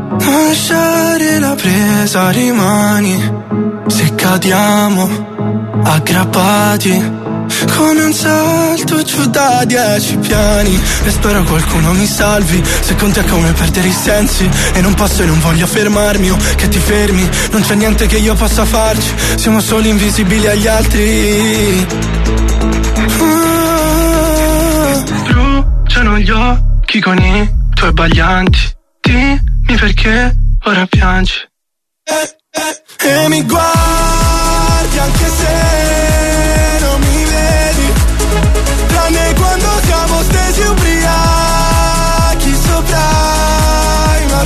lasciare la presa, rimani. Se cadiamo aggrappati come un salto giù da dieci piani, e spero qualcuno mi salvi. Se conti è come perdere i sensi, e non posso e non voglio fermarmi o che ti fermi. Non c'è niente che io possa farci, siamo soli invisibili agli altri. Ah, bruciano gli occhi con i tuoi abbaglianti, dimmi perché ora piangi. E, e, e mi guardi anche se non mi vedi, tranne quando siamo stesi ubriachi sopra i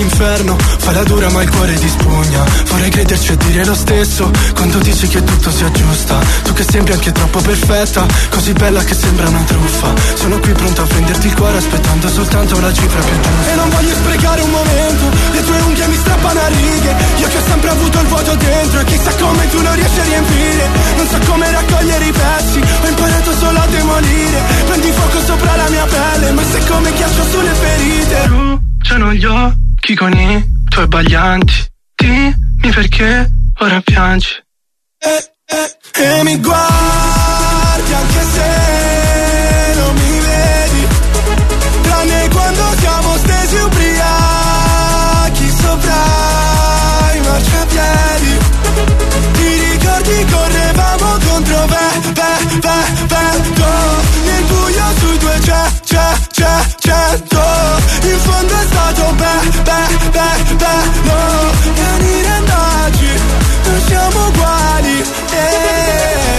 all'inferno, fai la dura ma il cuore ti spugna. Vorrei crederci e dire lo stesso quando dici che tutto si aggiusta. Tu che sembri anche troppo perfetta, così bella che sembra una truffa. Sono qui pronto a prenderti il cuore aspettando soltanto la cifra più giusta. E non voglio sprecare un momento, le tue unghie mi strappano a righe. Io che ho sempre avuto il vuoto dentro e chissà come tu non riesci a riempire. Non so come raccogliere i pezzi, ho imparato solo a demolire. Prendi fuoco sopra la mia pelle, ma sei come ghiaccio sulle ferite. Bruciano gli occhi con i tuoi baglianti. Dimmi perché ora piangi. E, e, e mi guardi anche se non mi vedi, tranne quando siamo stesi ubriachi sopra i marciapiedi. Ti ricordi correvamo contro ve, ve, ve, vento, nel buio sui due c'è, c'è, c'è, cento. In fondo è stato be, be, be, bello. Venire e andarci, non siamo uguali, eh.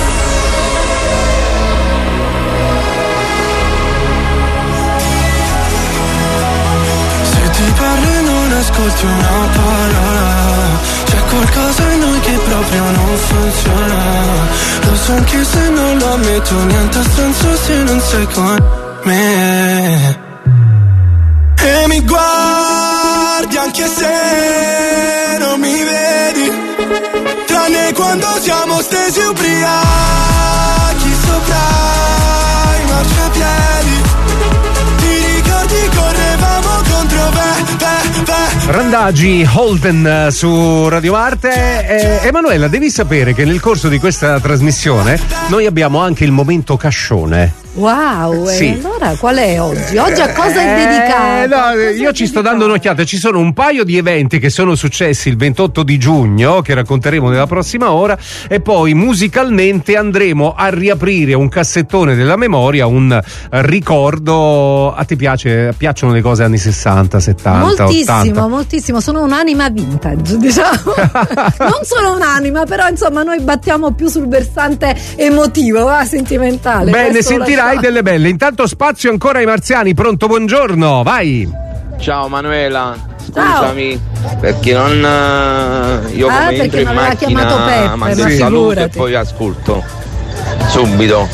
Se ti parlo e non ascolti una parola, c'è qualcosa in noi che proprio non funziona. Lo so anche se non lo ammetto, niente ha senso se non sei con me. E mi guardi anche se non mi vedi, tranne quando siamo stesi ubriachi sopra i marciapiedi. Ti ricordi correvamo contro ve, ve, ve. Randagi Holden su Radio Marte. eh, Emanuela, devi sapere che nel corso di questa trasmissione noi abbiamo anche il momento cascione. Wow, Sì. e allora qual è oggi? Oggi a cosa è dedicato? Eh, no, io ci sto dando un'occhiata. Ci sono un paio di eventi che sono successi il ventotto di giugno che racconteremo nella prossima ora, e poi musicalmente andremo a riaprire un cassettone della memoria, un ricordo. A te piace, piacciono le cose anni sessanta, settanta, Moltissimo, ottanta? moltissimo. Sono un'anima vintage, diciamo. Non sono un'anima, però insomma noi battiamo più sul versante emotivo, va, sentimentale. Beh, ne Questo lo sentirai so. delle belle. Intanto spazio ancora ai marziani. Pronto, buongiorno, vai. Ciao Manuela, scusami perché non eh, io Ah, come perché entro in mi aveva chiamato macchina Peppe, mando ma il saluto e figurati. poi ascolto subito.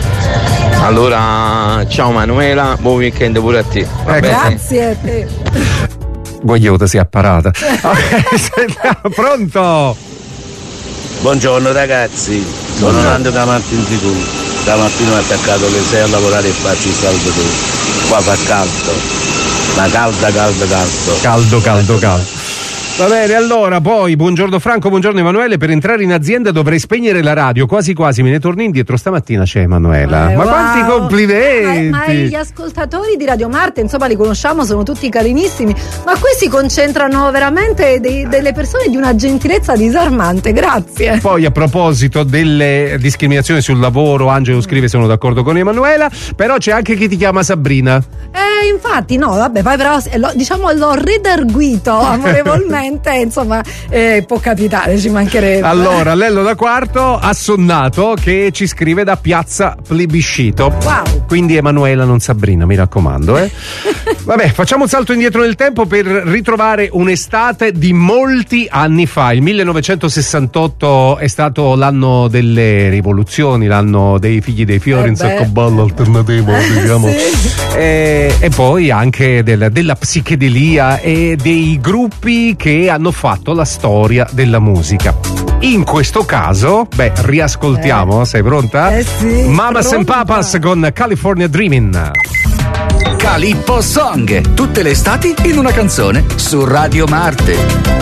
Allora, ciao Manuela, buon weekend pure a te. Va Ecco. bene? Grazie a te. Guagliota si è apparata. Ok, sentiamo, pronto? Buongiorno ragazzi, sono Nando da Martin Titù. Stamattina ho attaccato le sei a lavorare e faccio il caldo tu. Qua fa caldo, ma calda, caldo, caldo. Caldo, caldo, caldo. Va bene, allora poi buongiorno Franco, buongiorno Emanuele. Per entrare in azienda dovrei spegnere la radio, quasi quasi me ne torni indietro. Stamattina c'è Emanuela. Eh, ma wow. quanti complimenti! Ma, ma gli ascoltatori di Radio Marte, insomma, li conosciamo, sono tutti carinissimi, ma qui si concentrano veramente dei, delle persone di una gentilezza disarmante. Grazie. Poi a proposito delle discriminazioni sul lavoro, Angelo scrive: sono d'accordo con Emanuela, però c'è anche chi ti chiama Sabrina. Eh, infatti, no, vabbè, poi però lo, diciamo l'ho redarguito amorevolmente, insomma, eh, può capitare, ci mancherebbe. Allora, Lello da Quarto, assonnato, che ci scrive da Piazza Plebiscito. Wow. Quindi Emanuela, non Sabrina, mi raccomando, eh. Vabbè, facciamo un salto indietro nel tempo per ritrovare un'estate di molti anni fa. Il millenovecentosessantotto è stato l'anno delle rivoluzioni, l'anno dei figli dei fiori, Eh un beh. sacco ballo alternativo, diciamo. Sì. E, e poi anche del- della psichedelia e dei gruppi che hanno fatto la storia della musica. In questo caso, beh, riascoltiamo, sei pronta? Eh sì, Mamas and pronta. Papas con California Dreamin'. Calippo Song, tutte le estati in una canzone su Radio Marte.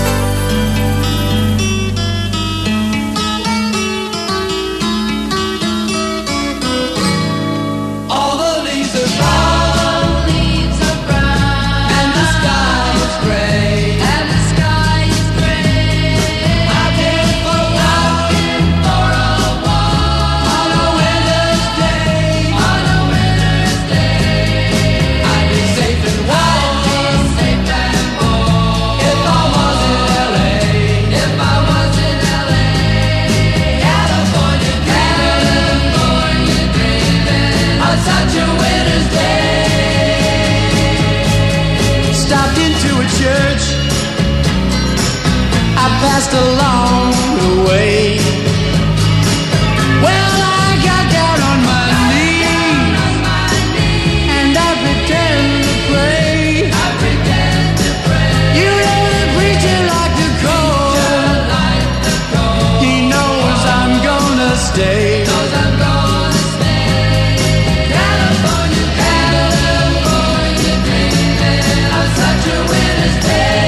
All the leaves are brown, leaves are brown, and the sky is gray, and the sky is gray. I came for a walk, for a walk, on a winter's day, on a winter's day. I'd be safe and warm, safe and warm, if I was passed along the way. Well, I got down on my knees and I pretend to pray. I pretend to pray. You know the preacher like the cold. He knows I'm gonna stay. Knows I'm gonna stay. California, California dreaming of such a winter's day.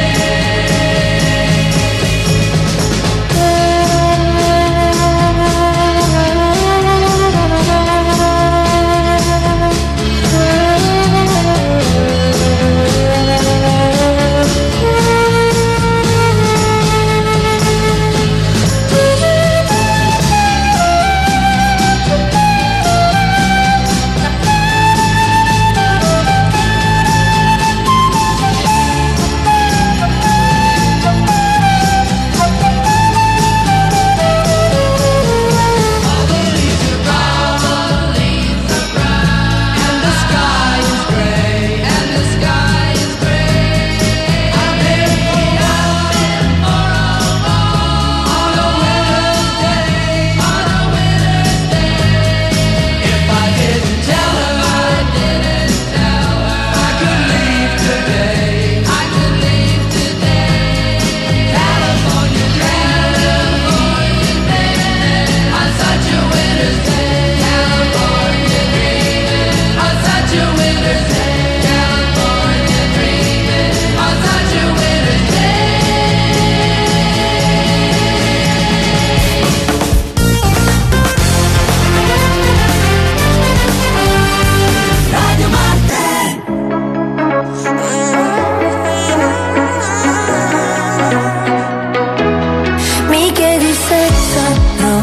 Mi chiedi se sarò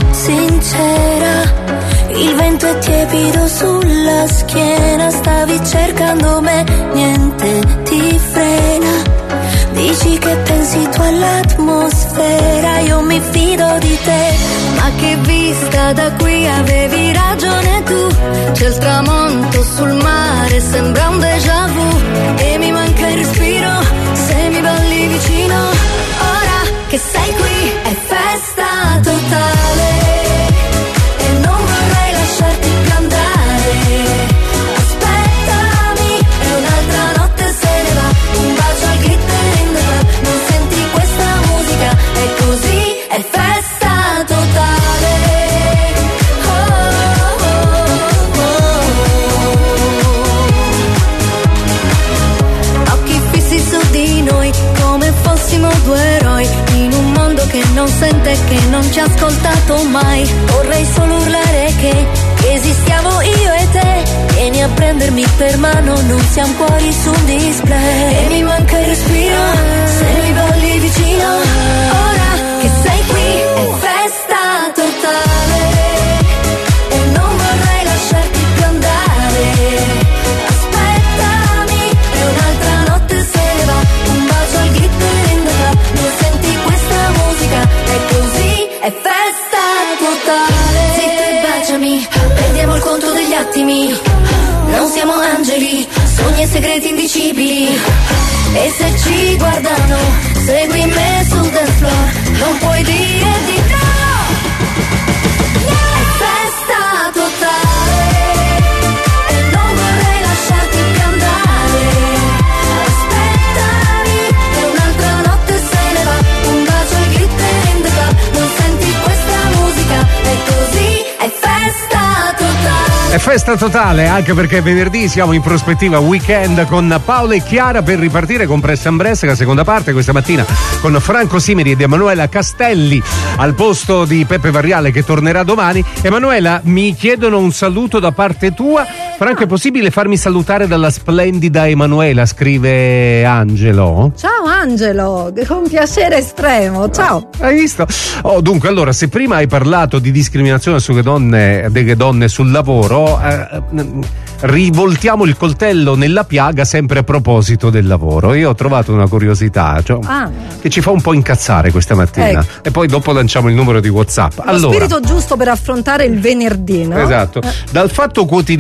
sincera, il vento è tiepido sulla schiena, stavi cercando me, niente ti frena, dici che pensi tu all'atmosfera, io mi fido di te, ma che vista da qui avevi ragione tu, c'è il tramonto sul mare, sembra un déjà vu, e mi manca il respiro, se mi balli vicino, ora che sei qui è festa totale e non vorrei lasciarti più andare, aspettami e un'altra notte se ne va, un bacio al glitter in the club, non senti questa musica, è così, è festa totale. Oh, oh, oh, oh. Occhi fissi su di noi come fossimo due eroi in un mondo che non sente e che non ci ha ascoltato mai, vorrei solo urlare che esistiamo io e te, vieni a prendermi per mano, non siamo cuori su un display, e mi manca il respiro, se mi balli vicino, ora che sei qui è festa totale e non vorrei lasciarti più andare, aspettami e un'altra notte se ne va, un bacio al glitter in the club, non senti questa musica, è così, è festa totale. Zitta e baciami, perdiamo il conto degli attimi, non siamo angeli, sogni e segreti indicibili, e se ci guardano, segui me sul dance floor, non puoi dire di no. È festa totale e non vorrei lasciarti più andare, aspettami e un'altra notte se ne va, un bacio al glitter in the club, non senti questa musica, è così, è festa totale. È festa totale, anche perché venerdì siamo in prospettiva weekend con Paola e Chiara per ripartire con Press and Press, la seconda parte questa mattina con Franco Simeri ed Emanuela Castelli al posto di Peppe Varriale che tornerà domani. Emanuela, mi chiedono un saluto da parte tua. Franco, è possibile farmi salutare dalla splendida Emanuela? Scrive Angelo. Ciao Angelo, con piacere estremo, ciao. Hai visto? Oh, dunque, allora, se prima hai parlato di discriminazione sulle donne, delle donne sul lavoro, eh, rivoltiamo il coltello nella piaga sempre a proposito del lavoro. Io ho trovato una curiosità, cioè, ah. che ci fa un po' incazzare questa mattina, ecco. E poi dopo lanciamo il numero di WhatsApp. Lo allora, spirito giusto per affrontare il venerdì, no? Esatto. Eh. Dal Fatto Quotidiano,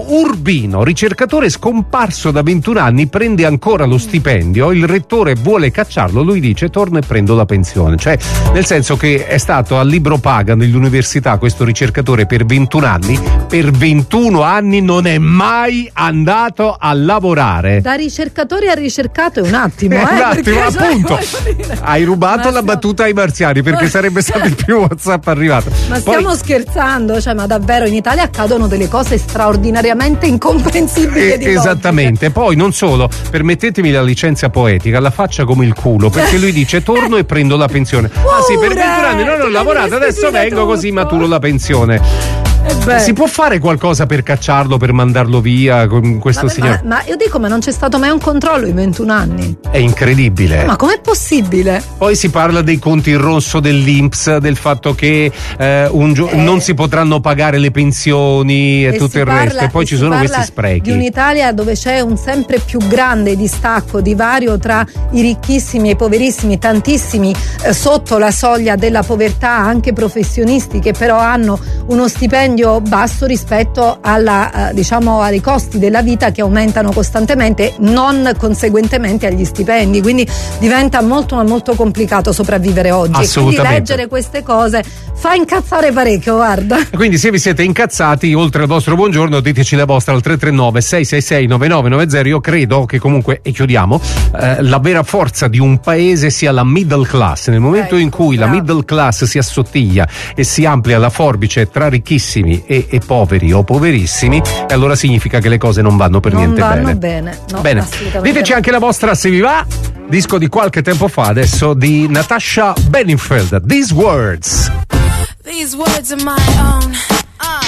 Mauro Urbino, ricercatore scomparso da ventuno anni, prende ancora lo stipendio, il rettore vuole cacciarlo, lui dice torno e prendo la pensione. Cioè, nel senso che è stato a libro paga nell'università questo ricercatore per ventuno anni, per ventuno anni non è mai andato a lavorare. Da ricercatore a ricercato è un attimo, eh? un attimo, perché, appunto. Hai rubato la battuta ai marziani, perché sarebbe stato il primo WhatsApp arrivato. Ma Poi, stiamo scherzando, cioè, ma davvero in Italia accadono delle cose straordinariamente incomprensibili. eh, di esattamente. Poi non solo, permettetemi la licenza poetica, la faccia come il culo, perché lui dice torno e prendo la pensione. Pure, ah sì, per ventuno anni non ho lavorato, adesso vengo tutto. così maturo la pensione. Beh. Si può fare qualcosa per cacciarlo, per mandarlo via con questo Vabbè, signore? ma, ma io dico, ma non c'è stato mai un controllo in ventuno anni? È incredibile. Ma com'è possibile? Poi si parla dei conti in rosso dell'I N P S, del fatto che eh, un gio- eh. non si potranno pagare le pensioni e, e tutto il parla, resto. E poi e ci sono parla questi sprechi. Di un'Italia dove c'è un sempre più grande distacco, divario tra i ricchissimi e i poverissimi, tantissimi eh, sotto la soglia della povertà, anche professionisti che però hanno uno stipendio basso rispetto alla, eh, diciamo, ai costi della vita che aumentano costantemente, non conseguentemente agli stipendi, quindi diventa molto ma molto complicato sopravvivere oggi. Quindi leggere queste cose fa incazzare parecchio, guarda. Quindi se vi siete incazzati, oltre al vostro buongiorno, diteci la vostra al tre tre nove sei sei sei nove nove nove zero. Io credo che comunque, e chiudiamo, eh, la vera forza di un paese sia la middle class. Nel momento ecco, in cui bravo. la middle class si assottiglia e si amplia la forbice tra ricchissimi e, e poveri o poverissimi, e allora significa che le cose non vanno per non niente vanno bene. bene, no, Bene. assolutamente Diteci no. anche la vostra se vi va. Disco di qualche tempo fa, adesso, di Natasha Bedingfield, These Words. These words are my own. Uh,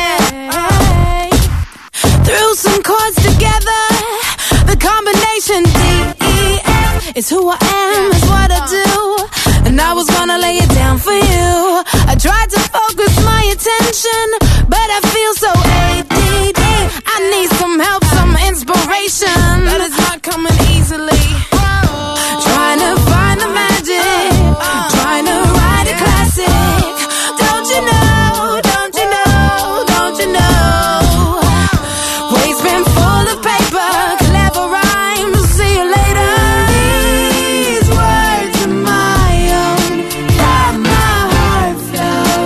yeah. Threw some chords together. The combination D E F is who I am, is what I do. And I was gonna lay it down for you. I tried to focus my attention, but I feel so A D D. I need some help, some inspiration, but it's not coming easily. Trying to find the magic, trying to write a classic. Don't you know, don't you know, don't you know? Waste's been full of paper, clever rhymes, see you later. These words are my own, from my heart flow.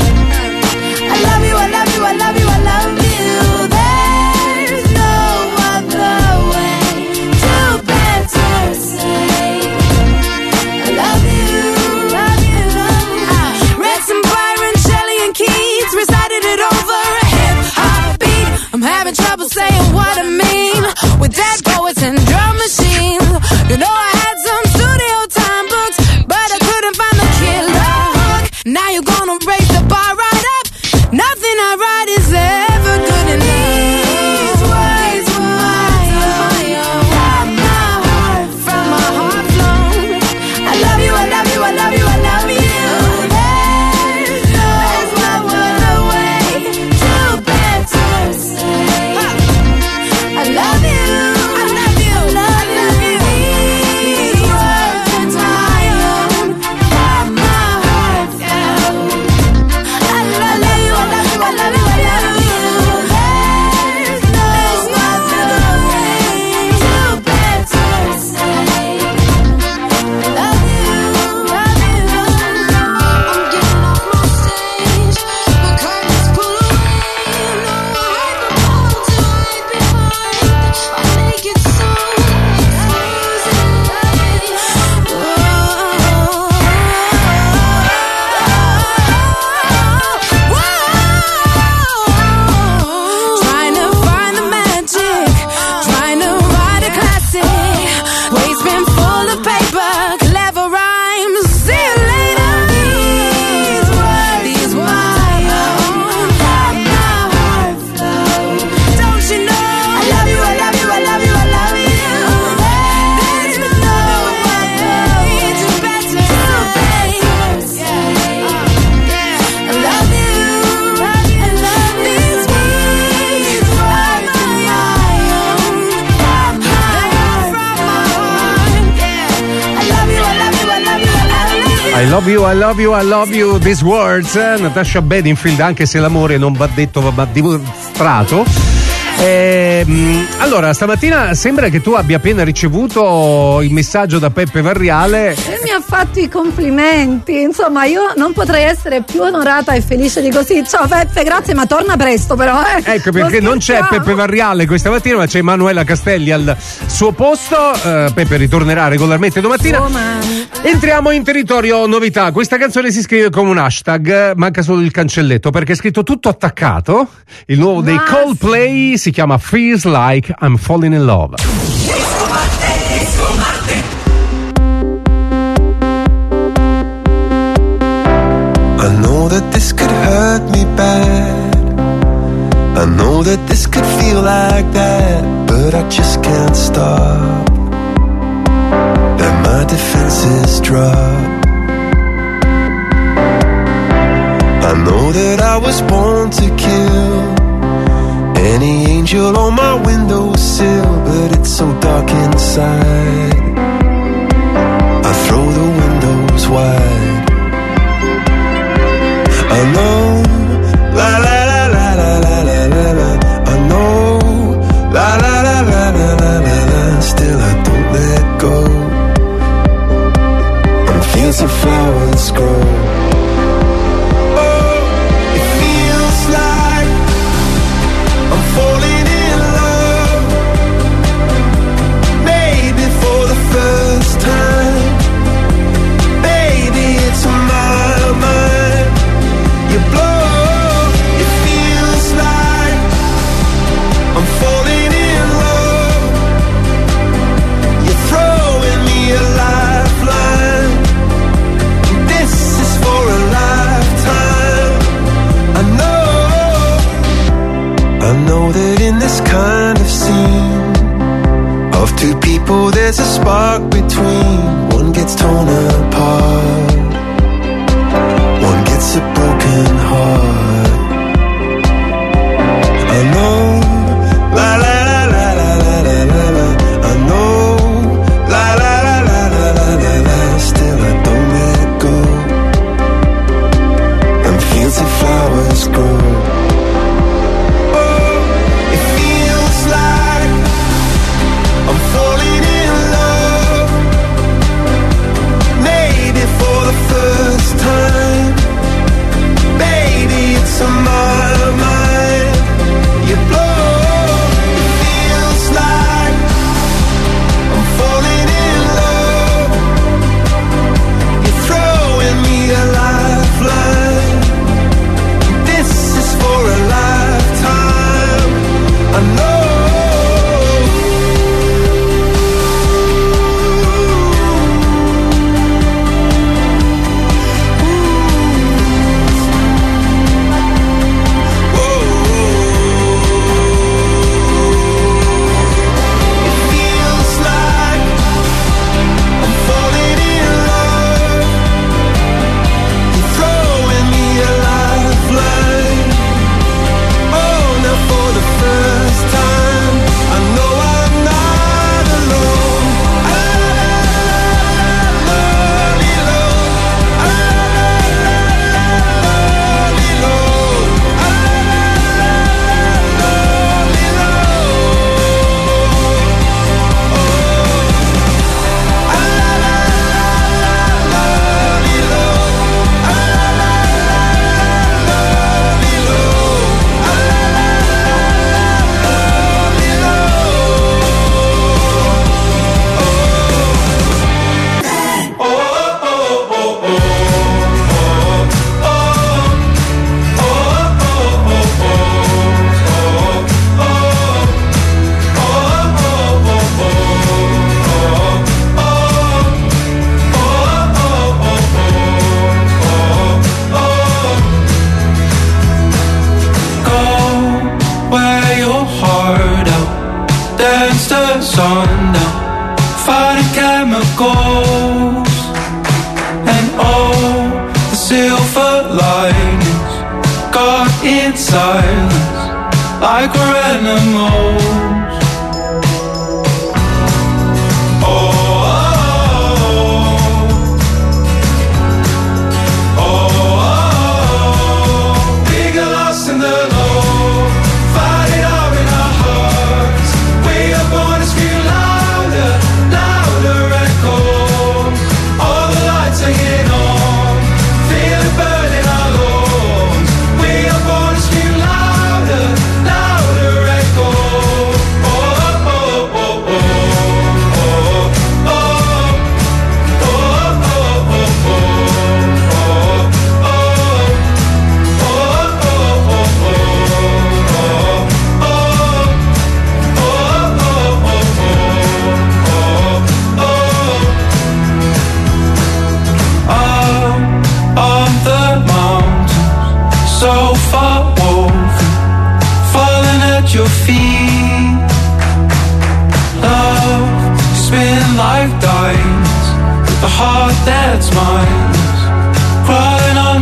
I love you, I love you, I love you, I love you. There's no other way to better say I love you, love you, love you. I read some Byron, Shelley and Keats, recited it over a hip-hop beat. I'm having trouble saying what I mean with dead poets and drum machines. You know I had some studio time books, but I couldn't find the killer hook. Now you're gonna raise the bar right up. Nothing I write is ever good enough. These words were my own, from my heart, from my heart flown. I love you, I love you, I love you, I love you. There's no other way to better say I love you, I love you, I love you. These words are my own, from my heart flown. I love you, I love you, I love you, I love you. There's no other way to better say I love you, love you, love you. I'm getting off my stage, my curtains pull away. No, I hate the world to hide behind. I make it so trying to find the magic, trying to write a classic. Waste's been full of paper, clever rhymes. See you later. These words, these words my own, from my heart flow. Don't you know? I love you, I love you, I love you, I love you. There's no way to better say I love you, love you, love you. These words are my own, from my heart, from my heart. I love you, I love you, I love you, I love you. I love you, I love you, I love you, these words. Natasha Bedingfield, anche se l'amore non va detto, va dimostrato. Ehm, allora, stamattina sembra che tu abbia appena ricevuto il messaggio da Peppe Varriale. E mi ha fatto i complimenti. Insomma, io non potrei essere più onorata e felice di così. Ciao Peppe, grazie, ma torna presto però. Eh. Ecco perché non c'è Peppe Varriale questa mattina, ma c'è Emanuela Castelli al suo posto. Uh, Peppe ritornerà regolarmente domattina. Domani. Entriamo in territorio novità. Questa canzone si scrive come un hashtag, manca solo il cancelletto perché è scritto tutto attaccato. Il nuovo dei Coldplay si chiama Feels Like I'm Falling in Love. I know that this could hurt me bad. I know that this could feel like that, but I just can't stop. Let my defenses drop. I know that I was born to kill any angel on my windowsill, but it's so dark inside. I throw the windows wide. I know, la la la la la la la la la. I know, la la la la la la la la. Still I don't let go. On fields of flowers grow. Falling in love, maybe for the first time. Baby, it's on my mind. You blow, it feels like I'm falling in love. You're throwing me a lifeline. This is for a lifetime. I know. I know that in this kind of scene of two people there's a spark between. One gets torn apart, one gets a broken heart. I know, la la la la la la la la la. I know, la la la la la la la la. Still I don't let go. And fields of flowers grow. I'm falling in love, maybe for the first time. Baby, it's on my mind. You blow, it feels like I'm falling in love. You're throwing me a lifeline. This is for a lifetime. I know. Like we're animals. Oh, oh, oh, oh, oh. We get lost in the low, find it out in our heart.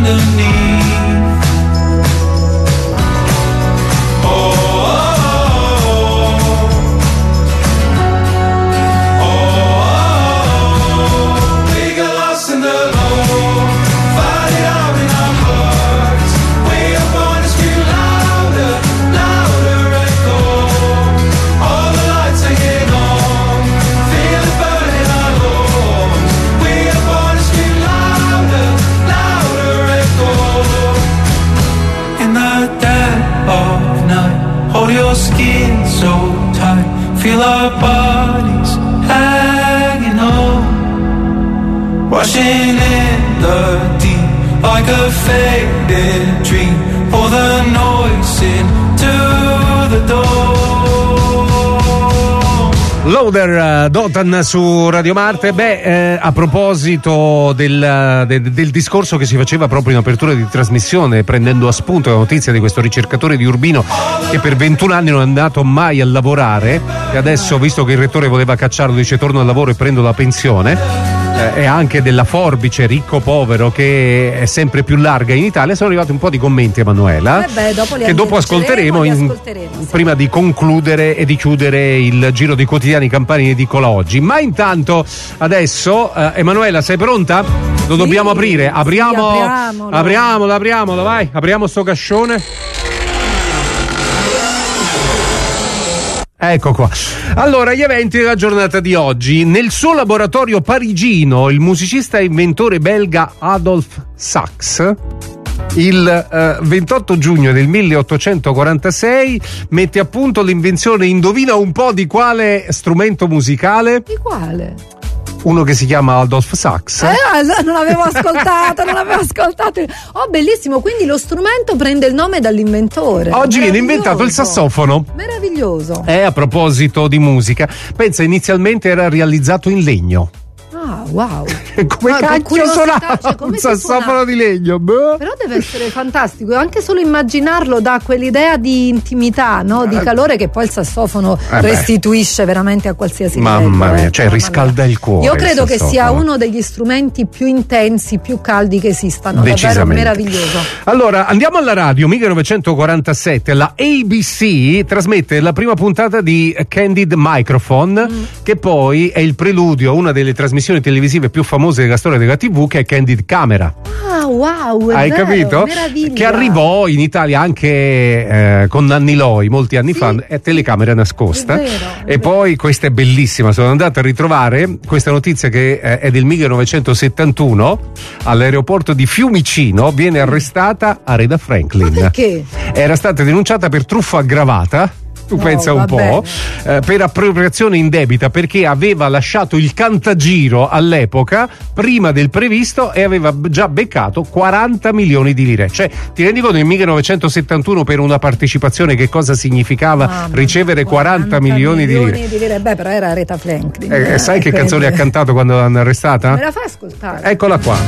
underneath. Hold your skin so tight, feel our bodies hanging on, washing in the deep like a faded dream. Pour the noise into the door. Loader, uh, Dotan su Radio Marte. Beh, eh, a proposito del, de, del discorso che si faceva proprio in apertura di trasmissione, prendendo a spunto la notizia di questo ricercatore di Urbino che per ventuno anni non è andato mai a lavorare e adesso, visto che il rettore voleva cacciarlo, dice torno al lavoro e prendo la pensione. E anche della forbice ricco-povero che è sempre più larga in Italia. Sono arrivati un po' di commenti, Emanuela, eh beh, dopo che dopo ascolteremo, in, ascolteremo sì. prima di concludere e di chiudere il giro dei quotidiani campani in edicola oggi. Ma intanto adesso eh, Emanuela, sei pronta? Lo sì, dobbiamo aprire. Apriamo, sì, apriamolo. apriamolo, apriamolo, vai, apriamo sto cascione. Ecco qua. Allora, gli eventi della giornata di oggi. Nel suo laboratorio parigino, il musicista e inventore belga Adolphe Sax, il eh, ventotto giugno del milleottocentoquarantasei, mette a punto l'invenzione, indovina un po' di quale strumento musicale? Di quale? Uno che si chiama Adolphe Sax. Eh, non l'avevo ascoltato, non l'avevo ascoltato. Oh, bellissimo, quindi lo strumento prende il nome dall'inventore. Oggi viene inventato il sassofono. Meraviglioso. E a proposito di musica, pensa, inizialmente era realizzato in legno. Ah, wow. Come Ma cacchio suonava cioè, come un sassofono suona? di legno? Boh. Però deve essere fantastico, anche solo immaginarlo dà quell'idea di intimità, no? Di calore che poi il sassofono eh restituisce veramente a qualsiasi Mamma livello, mia, eh. cioè riscalda il cuore. Io credo che sia uno degli strumenti più intensi, più caldi che esistano, davvero meraviglioso. Allora, andiamo alla radio. millenovecentoquarantasette la A B C trasmette la prima puntata di Candid Microphone, mm. che poi è il preludio a una delle trasmissioni televisive più famose della storia della tivù, che è Candid Camera. Ah, wow, è hai vero, capito? meraviglia. Che arrivò in Italia anche eh, con Nanni Loi molti anni sì. fa, è telecamera nascosta. È vero, è e vero. poi questa è bellissima, sono andato a ritrovare questa notizia che eh, è del millenovecentosettantuno. All'aeroporto di Fiumicino viene arrestata Aretha Franklin. Ma perché? Era stata denunciata per truffa aggravata. Tu no, pensa un po', eh, per appropriazione indebita, perché aveva lasciato il cantagiro all'epoca prima del previsto e aveva già beccato quaranta milioni di lire. Cioè, ti rendi conto nel millenovecentosettantuno per una partecipazione che cosa significava ah, ricevere quaranta, quaranta milioni, milioni di lire? di lire? Beh, però era Aretha Franklin. Eh, eh, sai che canzone ha cantato quando l'hanno arrestata? Me la fai ascoltare? Eccola qua.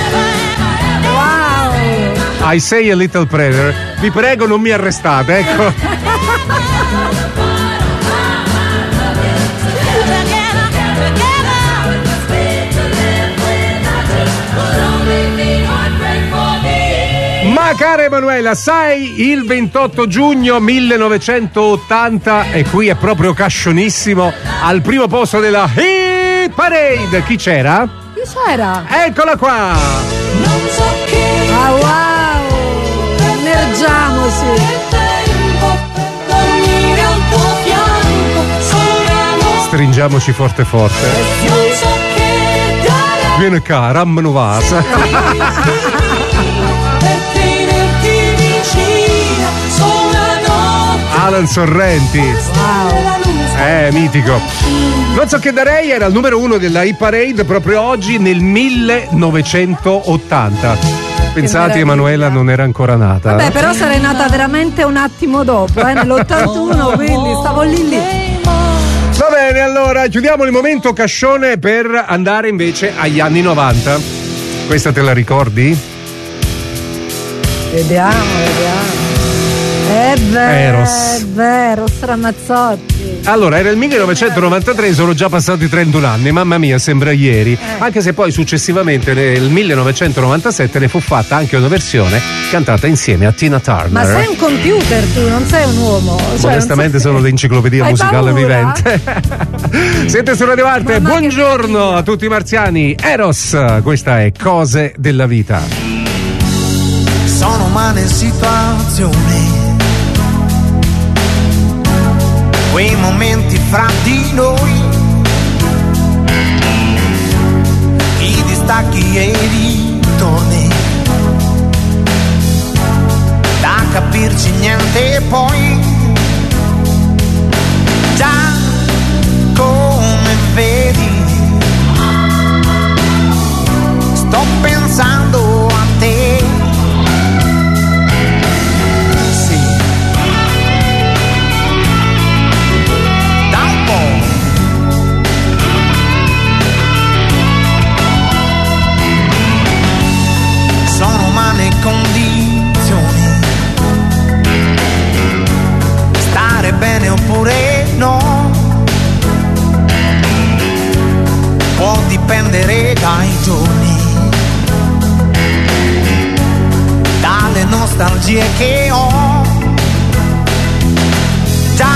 Wow! I Say a Little Prayer. Vi prego, non mi arrestate, ecco. Ma cara Emanuela, sai, il ventotto giugno millenovecentottanta, e qui è proprio cascionissimo, al primo posto della Hit Parade, chi c'era? Chi c'era? Eccola qua! Non so che. Ah, wow! Immergiamoci! Stringiamoci forte forte. Non so che dare. Viene qua, Ramnuvasa. Alan Sorrenti, wow. eh, mitico. Non so che darei era il numero uno della Hit Parade proprio oggi nel millenovecentottanta. Pensate, Emanuela non era ancora nata. Vabbè, però sarei nata veramente un attimo dopo, eh, nell'ottantuno, quindi stavo lì lì. Va bene, allora chiudiamo il momento cascione per andare invece agli anni novanta. Questa te la ricordi? Vediamo, vediamo. È vero, Eros. è vero, Ramazzotti. Allora, era il millenovecentonovantatré, sono già passati trentuno anni, mamma mia, sembra ieri. Anche se poi successivamente nel millenovecentonovantasette ne fu fatta anche una versione cantata insieme a Tina Turner. Ma sei un computer tu, non sei un uomo. Cioè, onestamente sei... sono l'enciclopedia Hai musicale paura? vivente. Siete su Radio Arte, buongiorno a tutti i marziani. Eros, questa è Cose della vita. Sono umane situazioni, quei momenti fra di noi, i distacchi e i ritorni, da capirci niente poi, già come vedi, sto pensando a te. Sono umane condizioni, stare bene oppure no, può dipendere dai giorni, dalle nostalgie che ho, già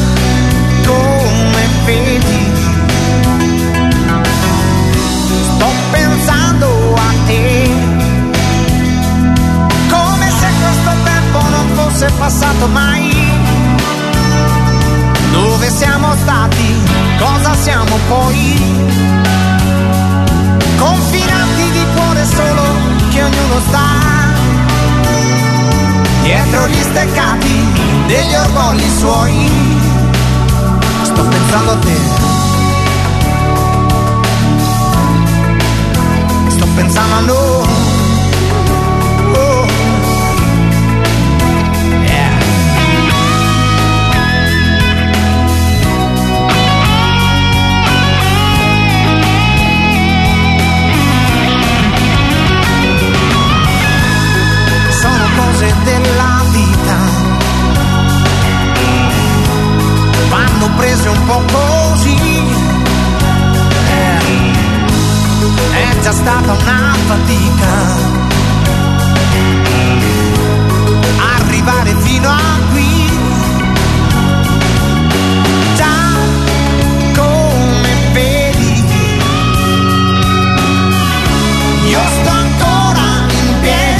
come vedi, sto pensando a te. Non fosse passato mai. Dove siamo stati? Cosa siamo poi? Confinanti di cuore solo che ognuno sta dietro gli steccati degli orgogli suoi. Sto pensando a te. Sto pensando a noi. Della vita vanno prese un po' così, eh, è già stata una fatica arrivare fino a qui, già come vedi io sto ancora in piedi,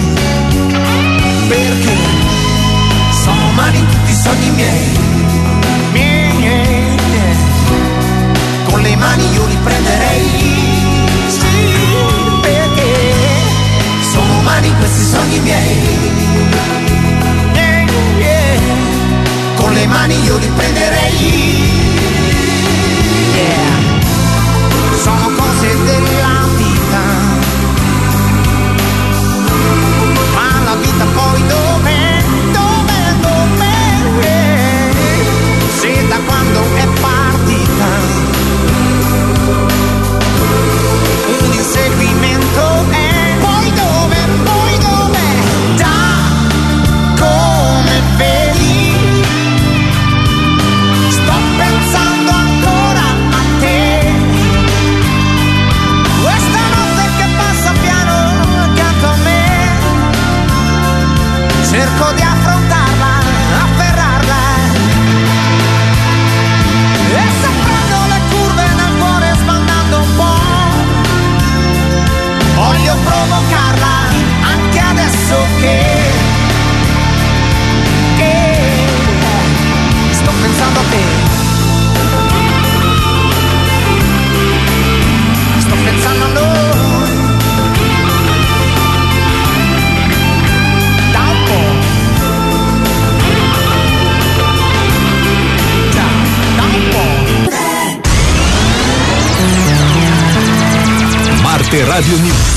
perché sono umani tutti i sogni miei, miei, miei, miei. Con le mani io li prenderei, sì, perché sono umani questi sogni miei, miei, miei. Con le mani io li prenderei, yeah. Sono cose della vita, ma la vita poi dov'è, dov'è, dov'è, se da quando è partita un inseguimento è, poi dov'è, poi dov'è, già come vedi sto pensando ancora a te, questa notte che passa piano accanto a me. Cerco di affrontarla, afferrarla, e se prendo le curve nel cuore sbandando un po', voglio provocarla anche adesso che, che sto pensando a te, sto pensando a noi. Marte Radio News.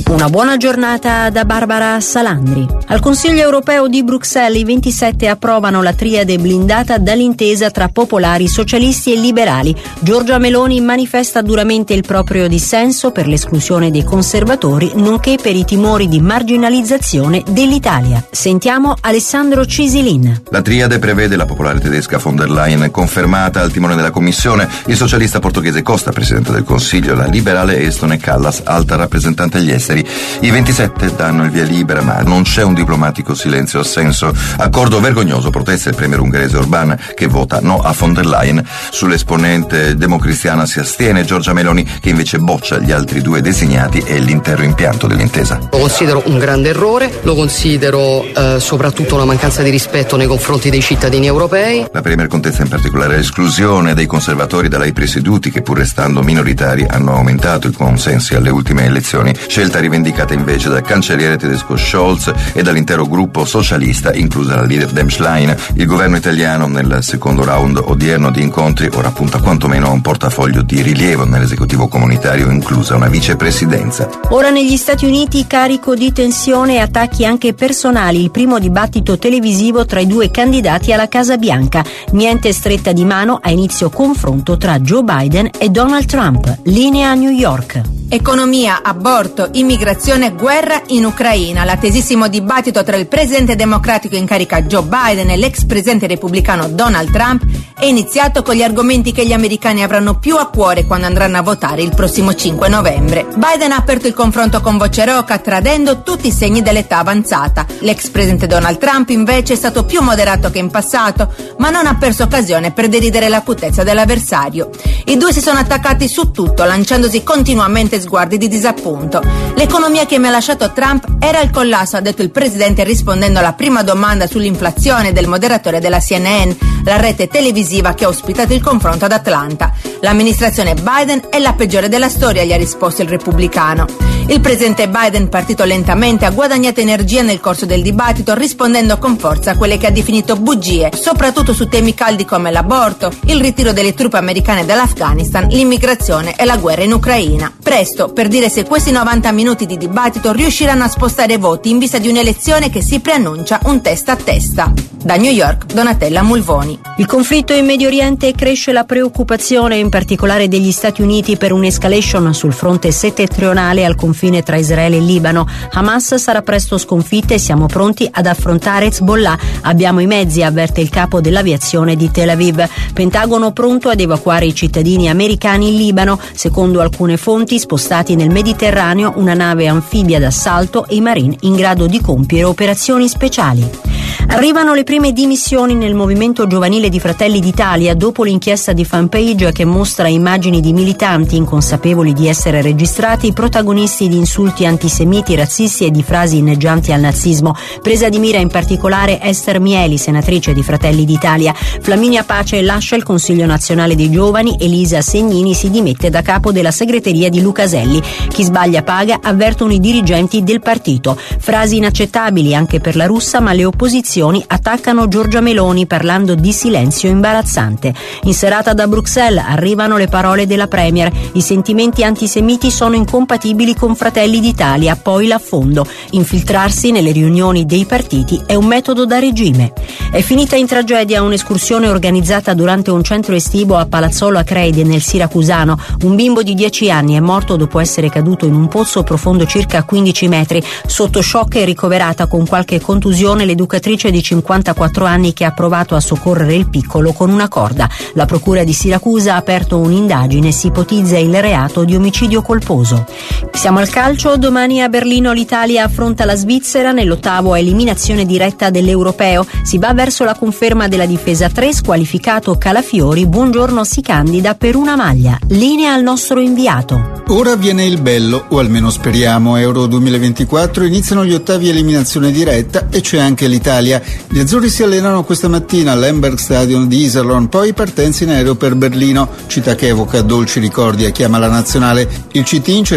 Una buona giornata da Barbara Salandri. Al Consiglio europeo di Bruxelles i ventisette approvano la triade blindata dall'intesa tra popolari, socialisti e liberali. Giorgia Meloni manifesta duramente il proprio dissenso per l'esclusione dei conservatori, nonché per i timori di marginalizzazione dell'Italia. Sentiamo Alessandro Cisilin. La triade prevede la popolare tedesca von der Leyen confermata al timone della Commissione, il socialista portoghese Costa, presidente del Consiglio, la liberale estone Callas, alta rappresentante agli esteri. I ventisette danno il via libera, ma non c'è un diplomatico silenzio assenso. Accordo vergognoso, protesta il premier ungherese Orbán, che vota no a von der Leyen. Sull'esponente democristiana si astiene Giorgia Meloni, che invece boccia gli altri due designati e l'intero impianto dell'intesa. Lo considero un grande errore, lo considero eh, soprattutto una mancanza di rispetto nei confronti dei cittadini europei. La premier contesta in particolare l'esclusione dei conservatori da lei presieduti, che pur restando minoritari hanno aumentato i consensi alle ultime elezioni, scelta rivendicata invece dal cancelliere tedesco Scholz e dall'intero gruppo socialista, inclusa la leader Dem Schlein. Il governo italiano nel secondo round odierno di incontri ora punta quantomeno a un portafoglio di rilievo nell'esecutivo comunitario, inclusa una vicepresidenza. Ora negli Stati Uniti carico di tensione e attacchi anche personali, il primo dibattito televisivo tra i due candidati alla Casa Bianca. Niente stretta di mano, a inizio confronto tra Joe Biden e Donald Trump. Linea a New York. Economia, aborto, immigrazione, guerra in Ucraina. L'attesissimo dibattito tra il presidente democratico in carica Joe Biden e l'ex presidente repubblicano Donald Trump è iniziato con gli argomenti che gli americani avranno più a cuore quando andranno a votare il prossimo cinque novembre. Biden ha aperto il confronto con voce roca, tradendo tutti i segni dell'età avanzata. L'ex presidente Donald Trump invece è stato più moderato che in passato, ma non ha perso occasione per deridere l'acutezza dell'avversario. I due si sono attaccati su tutto, lanciandosi continuamente sguardi di disappunto. L'economia che mi ha lasciato Trump era il collasso, ha detto il presidente rispondendo alla prima domanda sull'inflazione del moderatore della C N N, la rete televisiva che ha ospitato il confronto ad Atlanta. L'amministrazione Biden è la peggiore della storia, gli ha risposto il repubblicano. Il presidente Biden, partito lentamente, ha guadagnato energia nel corso del dibattito, rispondendo con forza a quelle che ha definito bugie, soprattutto su temi caldi come l'aborto, il ritiro delle truppe americane dall'Afghanistan, l'immigrazione e la guerra in Ucraina. Presto per dire se questi novanta minuti di dibattito riusciranno a spostare voti in vista di un'elezione che si preannuncia un testa a testa. Da New York, Donatella Mulvoni. Il conflitto in Medio Oriente cresce la preoccupazione, in particolare degli Stati Uniti, per un'escalation sul fronte settentrionale al confine tra Israele e Libano. Hamas sarà presto sconfitta e siamo pronti ad affrontare Hezbollah. Abbiamo i mezzi, avverte il capo dell'aviazione di Tel Aviv. Pentagono pronto ad evacuare i cittadini americani in Libano. Secondo alcune fonti, spostati nel Mediterraneo una nave anfibia d'assalto e i marine in grado di compiere operazioni speciali. Arrivano le prime dimissioni nel movimento giovanile di Fratelli d'Italia dopo l'inchiesta di Fanpage che mostra immagini di militanti inconsapevoli di essere registrati protagonisti di insulti antisemiti, razzisti e di frasi inneggianti al nazismo. Presa di mira in particolare Esther Mieli, senatrice di Fratelli d'Italia. Flaminia Pace lascia il Consiglio Nazionale dei Giovani, Elisa Segnini si dimette da capo della segreteria di Lucaselli. Chi sbaglia paga, avvertono i dirigenti del partito. Frasi inaccettabili anche per la Russa, ma le opposizioni attaccano Giorgia Meloni parlando di silenzio imbarazzante. In serata da Bruxelles arrivano le parole della Premier. I sentimenti antisemiti sono incompatibili con Fratelli d'Italia, poi l'affondo. Infiltrarsi nelle riunioni dei partiti è un metodo da regime. È finita in tragedia un'escursione organizzata durante un centro estivo a Palazzolo Acreide nel Siracusano. Un bimbo di dieci anni è morto dopo essere caduto in un pozzo profondo circa quindici metri. Sotto shock è ricoverata con qualche contusione l'educatrice di cinquantaquattro anni che ha provato a soccorrere il piccolo con una corda. La procura di Siracusa ha aperto un'indagine e si ipotizza il reato di omicidio colposo. Siamo al calcio. Domani a Berlino l'Italia affronta la Svizzera nell'ottavo a eliminazione diretta dell'Europeo. Si va verso la conferma della difesa tre, squalificato Calafiori. Buongiorno si candida per una maglia. Linea al nostro inviato. Ora viene il bello, o almeno speriamo. Euro duemilaventiquattro, iniziano gli ottavi eliminazione diretta e c'è anche l'Italia. Gli azzurri si allenano questa mattina all'Hamburg Stadion di Iserlohn, poi partenza in aereo per Berlino, città che evoca dolci ricordi e chiama la nazionale. Il C T in cerca dello scontro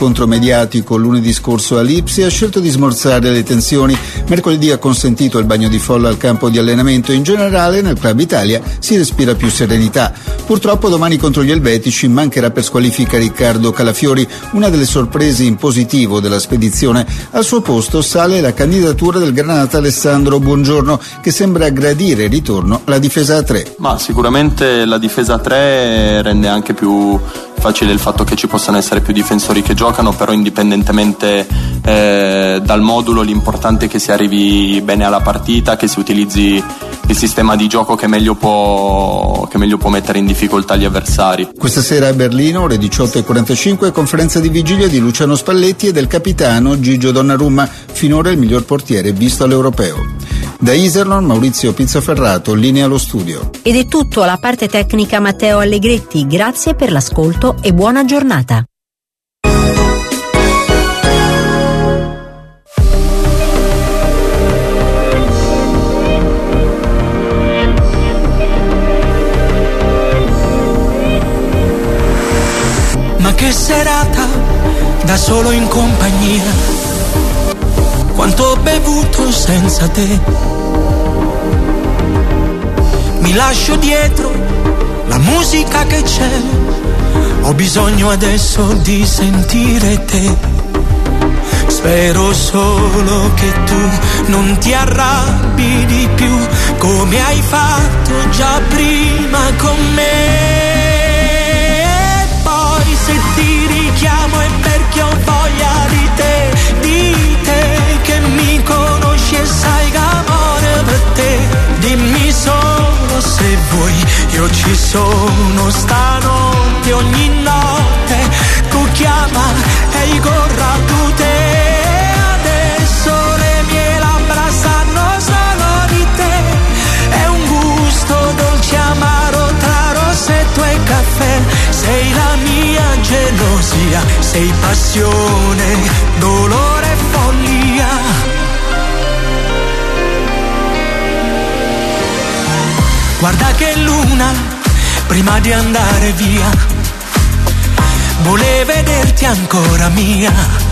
scontro mediatico lunedì scorso a Lipsia ha scelto di smorzare le tensioni. Mercoledì ha consentito il bagno di folla al campo di allenamento e in generale nel Club Italia si respira più serenità. Purtroppo domani contro gli elvetici mancherà per squalifica Riccardo Calafiori, una delle sorprese in positivo della spedizione. Al suo posto sale la candidatura del granata Alessandro Buongiorno, che sembra gradire il ritorno alla difesa a tre. Ma sicuramente la difesa a tre rende anche più facile il fatto che ci possano essere più difensori che giocano, però indipendentemente eh, dal modulo l'importante è che si arrivi bene alla partita, che si utilizzi il sistema di gioco che meglio può, che meglio può mettere in difficoltà gli avversari. Questa sera a Berlino, ore diciotto e quarantacinque, conferenza di vigilia di Luciano Spalletti e del capitano Gigio Donnarumma, finora il miglior portiere visto all'Europeo. Da Iserlohn, Maurizio Pizzaferrato, linea allo studio. Ed è tutto, alla parte tecnica Matteo Allegretti, grazie per l'ascolto e buona giornata. Ma che serata, da solo in compagnia, quanto ho bevuto senza te. Mi lascio dietro la musica che c'è, ho bisogno adesso di sentire te. Spero solo che tu non ti arrabbi di più, come hai fatto già prima con me. Se ti richiamo è perché ho voglia di te, di te che mi conosci e sai che amore per te. Dimmi solo se vuoi, io ci sono stanotte, ogni notte tu chiama e corra tu te. Adesso le mie labbra sanno solo di te, è un gusto dolce amaro tra rossetto e caffè. Sei la mia gelosia, sei passione, dolore e follia. Guarda che luna, prima di andare via, volevo vederti ancora mia.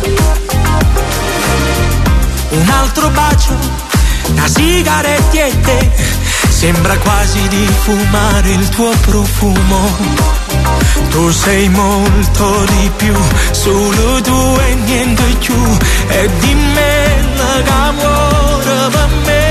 Un altro bacio, da sigaretti e te, sembra quasi di fumare il tuo profumo. Tu sei molto di più, solo tu e niente più, e di me l'amore per me.